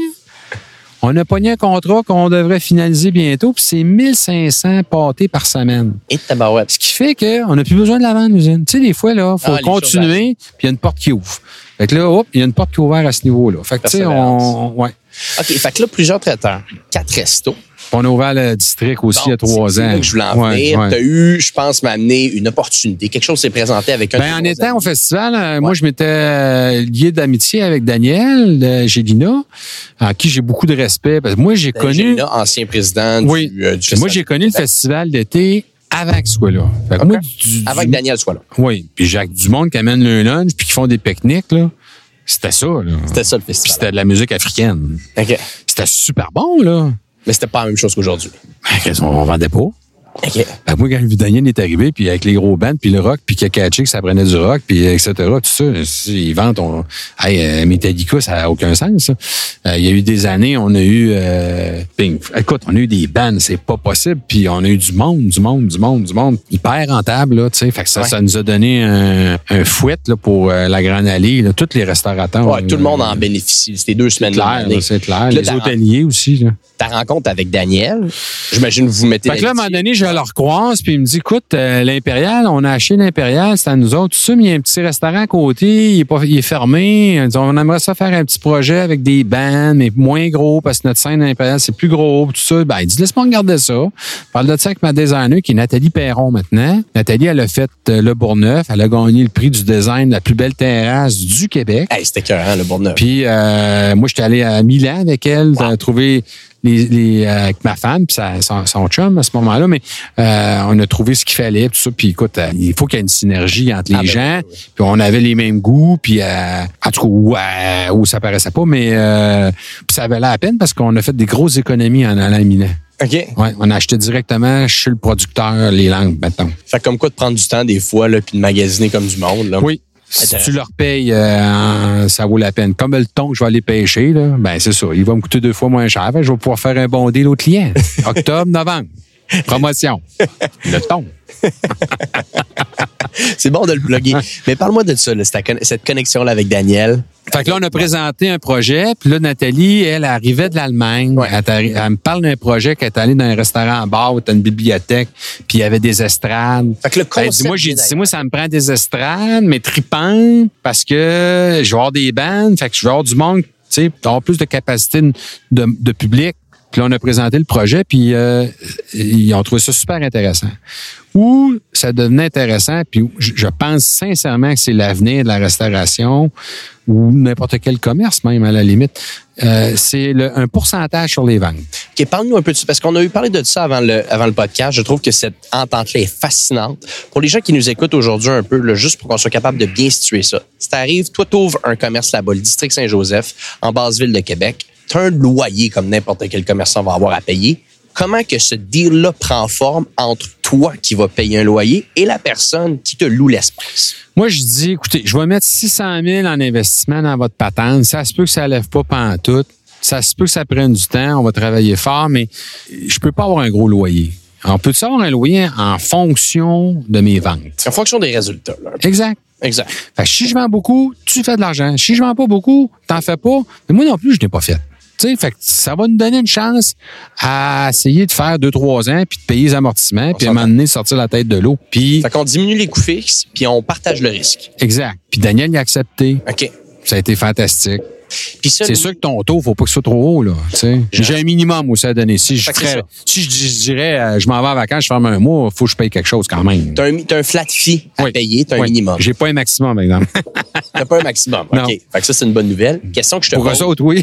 Speaker 1: on a pogné un contrat qu'on devrait finaliser bientôt, puis c'est mille cinq cents pâtés par semaine.
Speaker 2: Et tabarouette.
Speaker 1: Ce qui fait qu'on n'a plus besoin de la vendre, l'usine. Tu sais, des fois, là, il faut ah, continuer, puis il y a une porte qui ouvre. Fait que là, hop, il y a une porte qui est ouverte à ce niveau-là. Fait que, tu sais, on, ouais.
Speaker 2: OK. Fait que là, plusieurs traiteurs. Quatre restos.
Speaker 1: On a ouvert le district aussi il y a trois ans.
Speaker 2: C'est là que je voulais en venir. Ouais, ouais. Tu as eu, je pense, m'amener une opportunité. Quelque chose s'est présenté avec un.
Speaker 1: Ben, en étant au festival, ouais. moi, je m'étais lié d'amitié avec Daniel de Gélina, à qui j'ai beaucoup de respect. Parce que moi, j'ai connu.
Speaker 2: Gélina, ancien président
Speaker 1: oui.
Speaker 2: du, euh, du festival.
Speaker 1: Moi, j'ai connu le festival d'été avant qu'il soit là. Fait que
Speaker 2: okay.
Speaker 1: moi, du,
Speaker 2: avant
Speaker 1: du,
Speaker 2: que Daniel soit là.
Speaker 1: Oui. Puis Jacques Dumont qui amène le lunch puis qui font des pique-niques, là. C'était ça, là.
Speaker 2: C'était ça, le festival.
Speaker 1: Puis c'était de la musique africaine.
Speaker 2: OK.
Speaker 1: C'était super bon, là.
Speaker 2: Mais c'était pas la même chose qu'aujourd'hui.
Speaker 1: Ben, on vendait pas.
Speaker 2: Okay.
Speaker 1: Ben, moi, quand Daniel est arrivé, puis avec les gros bands, puis le rock, puis qu'il a catché que ça prenait du rock, puis et cetera, tout ça, ils vendent, on, hey, euh, Metallica, ça n'a aucun sens, ça. Euh, il y a eu des années, on a eu, euh, Pink. Écoute, on a eu des bands, c'est pas possible, puis on a eu du monde, du monde, du monde, du monde, hyper rentable, là, tu sais. Fait que ça, ouais. ça nous a donné un, un fouet, là, pour euh, la Grande Allée, là, tous les restaurateurs.
Speaker 2: Ouais, tout le monde
Speaker 1: euh,
Speaker 2: en bénéficie. C'était deux semaines
Speaker 1: c'est clair,
Speaker 2: de
Speaker 1: là, c'est clair.
Speaker 2: Là,
Speaker 1: les hôteliers aussi, là.
Speaker 2: Ta rencontre avec Daniel, j'imagine que vous mettez...
Speaker 1: Fait que là, à un moment donné, je le recroise, puis il me dit, écoute, euh, l'Impérial, on a acheté l'Impérial, c'est à nous autres, tout ça, mais il y a un petit restaurant à côté, il est, pas, il est fermé. On aimerait ça faire un petit projet avec des bands, mais moins gros, parce que notre scène Impérial, c'est plus gros, tout ça. Ben, il dit, laisse-moi regarder ça. Je parle de ça avec ma designer, qui est Nathalie Perron maintenant. Nathalie, elle a fait euh, le Bourgneuf, elle a gagné le prix du design de la plus belle terrasse du Québec.
Speaker 2: Hey, c'était écœurant, le Bourgneuf.
Speaker 1: Puis, euh, moi, j'étais allé à Milan avec elle, wow. trouver... Les, les, euh, avec ma femme puis son, son chum à ce moment-là, mais euh, on a trouvé ce qu'il fallait, tout ça. Puis écoute, euh, il faut qu'il y ait une synergie entre les ah ben, gens. Oui. Puis on avait les mêmes goûts, puis euh, en tout cas où, euh, où ça paraissait pas, mais euh, puis ça valait la peine parce qu'on a fait des grosses économies en allant à Milan.
Speaker 2: OK.
Speaker 1: Ouais, on a acheté directement chez le producteur les langues, maintenant.
Speaker 2: Fait comme quoi de prendre du temps des fois, là, puis de magasiner comme du monde, là.
Speaker 1: Oui. Si tu leur payes, euh, ça vaut la peine. Comme le thon que je vais aller pêcher, là, ben c'est ça. Il va me coûter deux fois moins cher. Je vais pouvoir faire un bon deal aux clients. Octobre, novembre. Promotion. Le thon.
Speaker 2: C'est bon de le plugger. Mais parle-moi de ça, là, cette connexion-là avec Daniel.
Speaker 1: Fait que là, on a présenté un projet, puis là, Nathalie, elle arrivait de l'Allemagne. Ouais. Elle, elle me parle d'un projet qu'elle est allée dans un restaurant en bar où t'as une bibliothèque, puis il y avait des estrades.
Speaker 2: Fait que le concept...
Speaker 1: Elle dit, moi, j'ai dit, moi, ça me prend des estrades, mais tripantes, parce que je vais avoir des bandes, fait que je vais avoir du monde, tu sais, avoir plus de capacité de, de public. Puis là, on a présenté le projet, puis euh, ils ont trouvé ça super intéressant. Où ça devenait intéressant, puis je pense sincèrement que c'est l'avenir de la restauration ou n'importe quel commerce même, à la limite, euh, c'est le, un pourcentage sur les ventes.
Speaker 2: OK, parle-nous un peu de ça, parce qu'on a eu parlé de ça avant le, avant le podcast. Je trouve que cette entente-là est fascinante. Pour les gens qui nous écoutent aujourd'hui un peu, là, juste pour qu'on soit capable de bien situer ça. Si t'arrives, toi, t'ouvres un commerce là-bas, le district Saint-Joseph, en basse-ville de Québec, t'as un loyer comme n'importe quel commerçant va avoir à payer. Comment que ce deal-là prend forme entre toi qui vas payer un loyer et la personne qui te loue l'espace?
Speaker 1: Moi, je dis, écoutez, je vais mettre six cent mille en investissement dans votre patente. Ça se peut que ça ne lève pas pantoute. Ça se peut que ça prenne du temps. On va travailler fort, mais je peux pas avoir un gros loyer. On peut avoir un loyer en fonction de mes ventes.
Speaker 2: En fonction des résultats. Là.
Speaker 1: Exact.
Speaker 2: Exact.
Speaker 1: Fait que si je vends beaucoup, tu fais de l'argent. Si je vends pas beaucoup, t'en fais pas. Mais moi non plus, je n'ai pas fait. Tu sais, fait que ça va nous donner une chance à essayer de faire deux, trois ans, puis de payer les amortissements, puis à un moment donné, sortir la tête de l'eau. Puis.
Speaker 2: Fait qu'on diminue les coûts fixes, puis on partage le risque.
Speaker 1: Exact. Puis Daniel, il a accepté.
Speaker 2: OK.
Speaker 1: Ça a été fantastique.
Speaker 2: Puis ça,
Speaker 1: c'est sûr que ton taux, faut pas que ce soit trop haut, là. J'ai un minimum aussi à donner. Si je, ferais, si je, je dirais, euh, je m'en vais en vacances, je ferme un mois, faut que je paye quelque chose quand même.
Speaker 2: T'as un, t'as un flat fee à oui. payer, t'as un
Speaker 1: oui.
Speaker 2: minimum.
Speaker 1: J'ai pas un maximum, par exemple.
Speaker 2: T'as pas un maximum. OK. Fait que ça, c'est une bonne nouvelle. Question que je te
Speaker 1: pose.
Speaker 2: Pour
Speaker 1: eux autres, oui.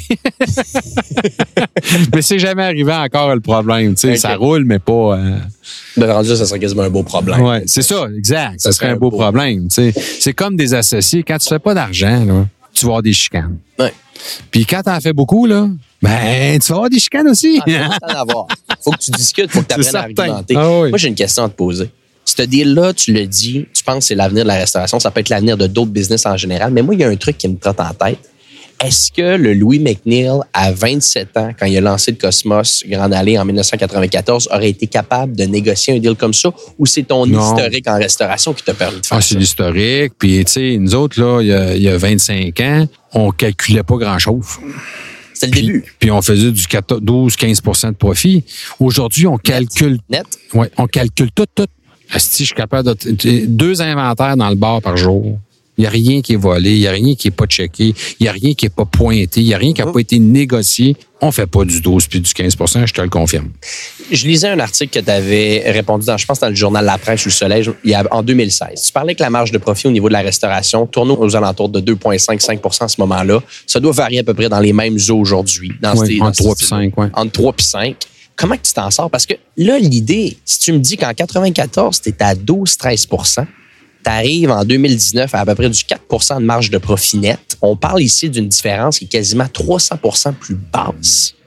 Speaker 1: Mais c'est jamais arrivé encore le problème. Okay. Ça roule, mais pas. Euh...
Speaker 2: De rendu là, ça serait quasiment un beau problème.
Speaker 1: Oui, c'est ça, exact. Ça, ça serait un beau, beau problème. T'sais. C'est comme des associés. Quand tu fais pas d'argent, là, tu vas avoir des chicanes.
Speaker 2: Ouais.
Speaker 1: Puis quand t'en fais beaucoup, là, ben, tu vas avoir des chicanes aussi.
Speaker 2: Ah, faut avoir. Faut que tu discutes, faut que tu apprennes à argumenter.
Speaker 1: Ah, oui.
Speaker 2: Moi, j'ai une question à te poser. Ce deal-là, tu le dis, tu penses que c'est l'avenir de la restauration, ça peut être l'avenir de d'autres business en général, mais moi, il y a un truc qui me trotte en tête. Est-ce que le Louis McNeil, à vingt-sept ans, quand il a lancé le Cosmos Grande Allée en dix-neuf cent quatre-vingt-quatorze, aurait été capable de négocier un deal comme ça, ou c'est ton non. historique en restauration qui t'a permis de faire
Speaker 1: ah,
Speaker 2: ça?
Speaker 1: C'est l'historique. Puis, tu sais, nous autres, là, il y a, il y a vingt-cinq ans, on calculait pas grand-chose.
Speaker 2: C'est le
Speaker 1: puis,
Speaker 2: début.
Speaker 1: Puis on faisait du douze à quinze pour cent de profit. Aujourd'hui, on calcule...
Speaker 2: Net?
Speaker 1: Oui, on calcule tout, tout. Si je suis capable de... Deux inventaires dans le bar par jour. Il n'y a rien qui est volé, il n'y a rien qui n'est pas checké, il n'y a rien qui n'est pas pointé, il n'y a rien qui n'a pas été négocié. On ne fait pas du douze puis du quinze pour cent, je te le confirme.
Speaker 2: Je lisais un article que tu avais répondu dans, je pense, dans le journal La Presse ou Le Soleil, il y a, en deux mille seize. Tu parlais que la marge de profit au niveau de la restauration tourne aux alentours de deux virgule cinq à cinq pour cent à ce moment-là. Ça doit varier à peu près dans les mêmes eaux aujourd'hui. Dans
Speaker 1: oui, ces, entre trois et cinq, oui.
Speaker 2: Entre trois et cinq. Comment tu t'en sors? Parce que là, l'idée, si tu me dis qu'en quatre-vingt-quatorze, tu étais à douze à treize pour cent, tu arrives en deux mille dix-neuf à à peu près du quatre pour cent de marge de profit net. On parle ici d'une différence qui est quasiment trois cents pour cent plus basse.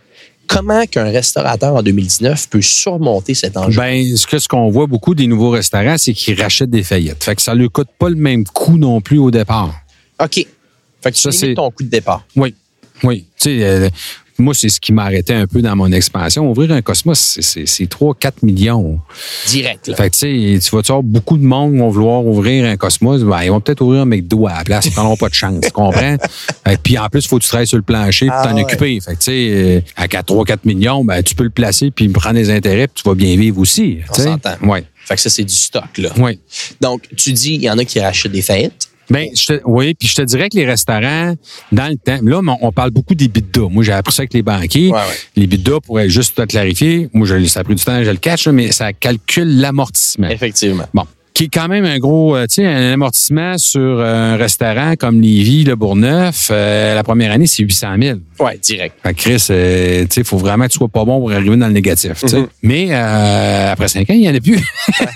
Speaker 2: Comment qu'un restaurateur en deux mille dix-neuf peut surmonter cet enjeu?
Speaker 1: Ben, ce que ce qu'on voit beaucoup des nouveaux restaurants, c'est qu'ils rachètent des faillites. Fait que ça ne leur coûte pas le même coût non plus au départ.
Speaker 2: OK. Fait que tu limites ton coût de départ.
Speaker 1: Oui. Oui. Tu sais, euh, moi, c'est ce qui m'arrêtait un peu dans mon expansion. Ouvrir un Cosmos, c'est, c'est, c'est trois à quatre millions.
Speaker 2: Direct, là.
Speaker 1: Fait que, tu sais, tu vas voir beaucoup de monde vont vouloir ouvrir un Cosmos. Ben, ils vont peut-être ouvrir un McDo à la place. Ils n'auront pas de chance. Tu comprends? Et puis, en plus, il faut que tu travailles sur le plancher et ah, t'en ouais. occuper. Fait que, tu sais, à trois à quatre millions, ben, tu peux le placer puis prendre des intérêts puis tu vas bien vivre aussi.
Speaker 2: On s'entend.
Speaker 1: Oui.
Speaker 2: Fait que ça, c'est du stock, là.
Speaker 1: Oui.
Speaker 2: Donc, tu dis, il y en a qui rachètent des faillites.
Speaker 1: Ben, je te, oui, puis je te dirais que les restaurants, dans le temps, là, on parle beaucoup des bidas. Moi, j'ai appris ça avec les banquiers. Ouais, ouais. Les bidas, pour juste te clarifier, moi, je, ça a pris du temps, je le cache, mais ça calcule l'amortissement.
Speaker 2: Effectivement.
Speaker 1: Bon. Qui est quand même un gros, tu sais, un amortissement sur un restaurant comme Lévis, le Bourgneuf, euh, la première année, c'est huit cent mille.
Speaker 2: Oui, direct.
Speaker 1: Fait que Chris, euh, tu sais, il faut vraiment que tu sois pas bon pour arriver dans le négatif, tu sais. Mm-hmm. Mais euh, après cinq ans, il n'y en a plus.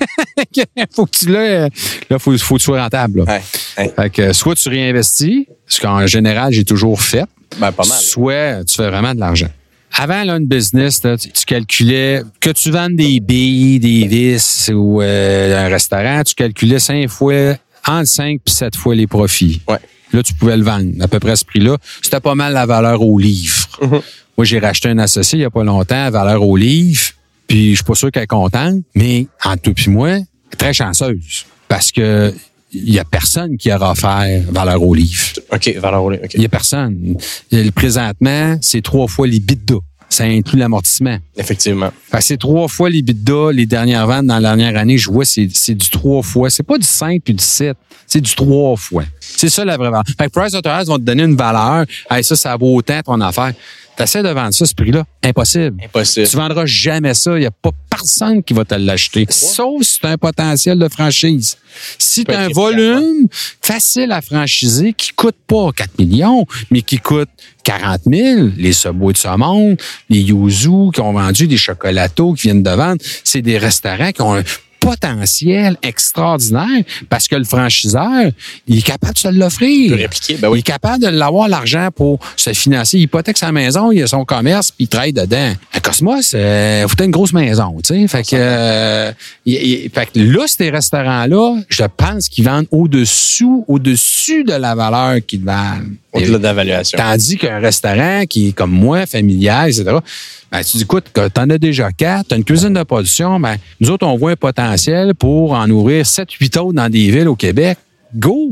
Speaker 1: Ouais. faut que tu l'aies, là, faut, faut que tu sois rentable. Là. Ouais. Ouais. Fait que soit tu réinvestis, ce qu'en général, j'ai toujours fait.
Speaker 2: Ben, pas mal.
Speaker 1: Soit tu fais vraiment de l'argent. Avant, là, une business, là, tu, tu calculais que tu vendes des billes, des vis ou euh, un restaurant, tu calculais cinq fois, entre cinq et sept fois les profits.
Speaker 2: Ouais.
Speaker 1: Là, tu pouvais le vendre à peu près à ce prix-là. C'était pas mal la valeur au livre. Mm-hmm. Moi, j'ai racheté un associé il n'y a pas longtemps, valeur au livre, puis je suis pas sûr qu'elle est contente, mais entre toi et moi, très chanceuse. Parce que il y a personne qui aura offert valeur au livre.
Speaker 2: OK, valeur au livre. Okay.
Speaker 1: Il y a personne. Et présentement, c'est trois fois les bidas. Ça inclut l'amortissement.
Speaker 2: Effectivement.
Speaker 1: Fait que c'est trois fois les bidas. Les dernières ventes dans la dernière année, je vois, c'est, c'est du trois fois. C'est pas du cinq puis du sept. C'est du trois fois. C'est ça la vraie valeur. Fait que Pricewaterhouse vont te donner une valeur. Hey, ça, ça vaut autant ton affaire. T'essaies de vendre ça, ce prix-là. Impossible.
Speaker 2: Impossible.
Speaker 1: Tu vendras jamais ça. Il n'y a pas personne qui va te l'acheter. Sauf si tu as un potentiel de franchise. Si tu as un volume facile à franchiser qui coûte pas quatre millions, mais qui coûte quarante mille, les Subway de ce monde, les Yuzu qui ont vendu des chocolatos qui viennent de vendre, c'est des restaurants qui ont un potentiel extraordinaire parce que le franchiseur, il est capable de se l'offrir.
Speaker 2: Il peut répliquer, ben oui.
Speaker 1: Il est capable de l'avoir l'argent pour se financer. Il hypothèque sa maison, il a son commerce, puis il travaille dedans. Un Cosmos, euh, faut une grosse maison, tu sais. Fait que, euh, il, il, fait que là, ces restaurants-là, je pense qu'ils vendent au-dessous, au-dessus de la valeur qu'ils vendent.
Speaker 2: Au-delà de l'évaluation.
Speaker 1: Tandis qu'un restaurant qui est comme moi, familial, et cetera, ben, tu dis, écoute, t'en as déjà quatre, t'as une cuisine de production, ben, nous autres, on voit un potentiel pour en ouvrir sept, huit autres dans des villes au Québec. Go!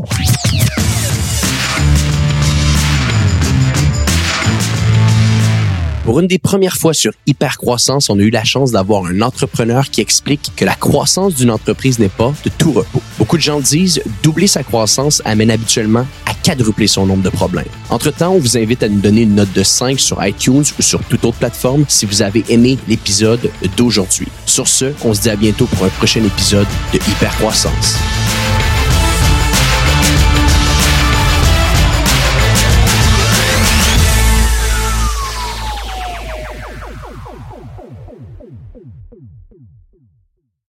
Speaker 2: Pour une des premières fois sur Hypercroissance, on a eu la chance d'avoir un entrepreneur qui explique que la croissance d'une entreprise n'est pas de tout repos. Beaucoup de gens disent doubler sa croissance amène habituellement à quadrupler son nombre de problèmes. Entre-temps, on vous invite à nous donner une note de cinq sur iTunes ou sur toute autre plateforme si vous avez aimé l'épisode d'aujourd'hui. Sur ce, on se dit à bientôt pour un prochain épisode de Hypercroissance.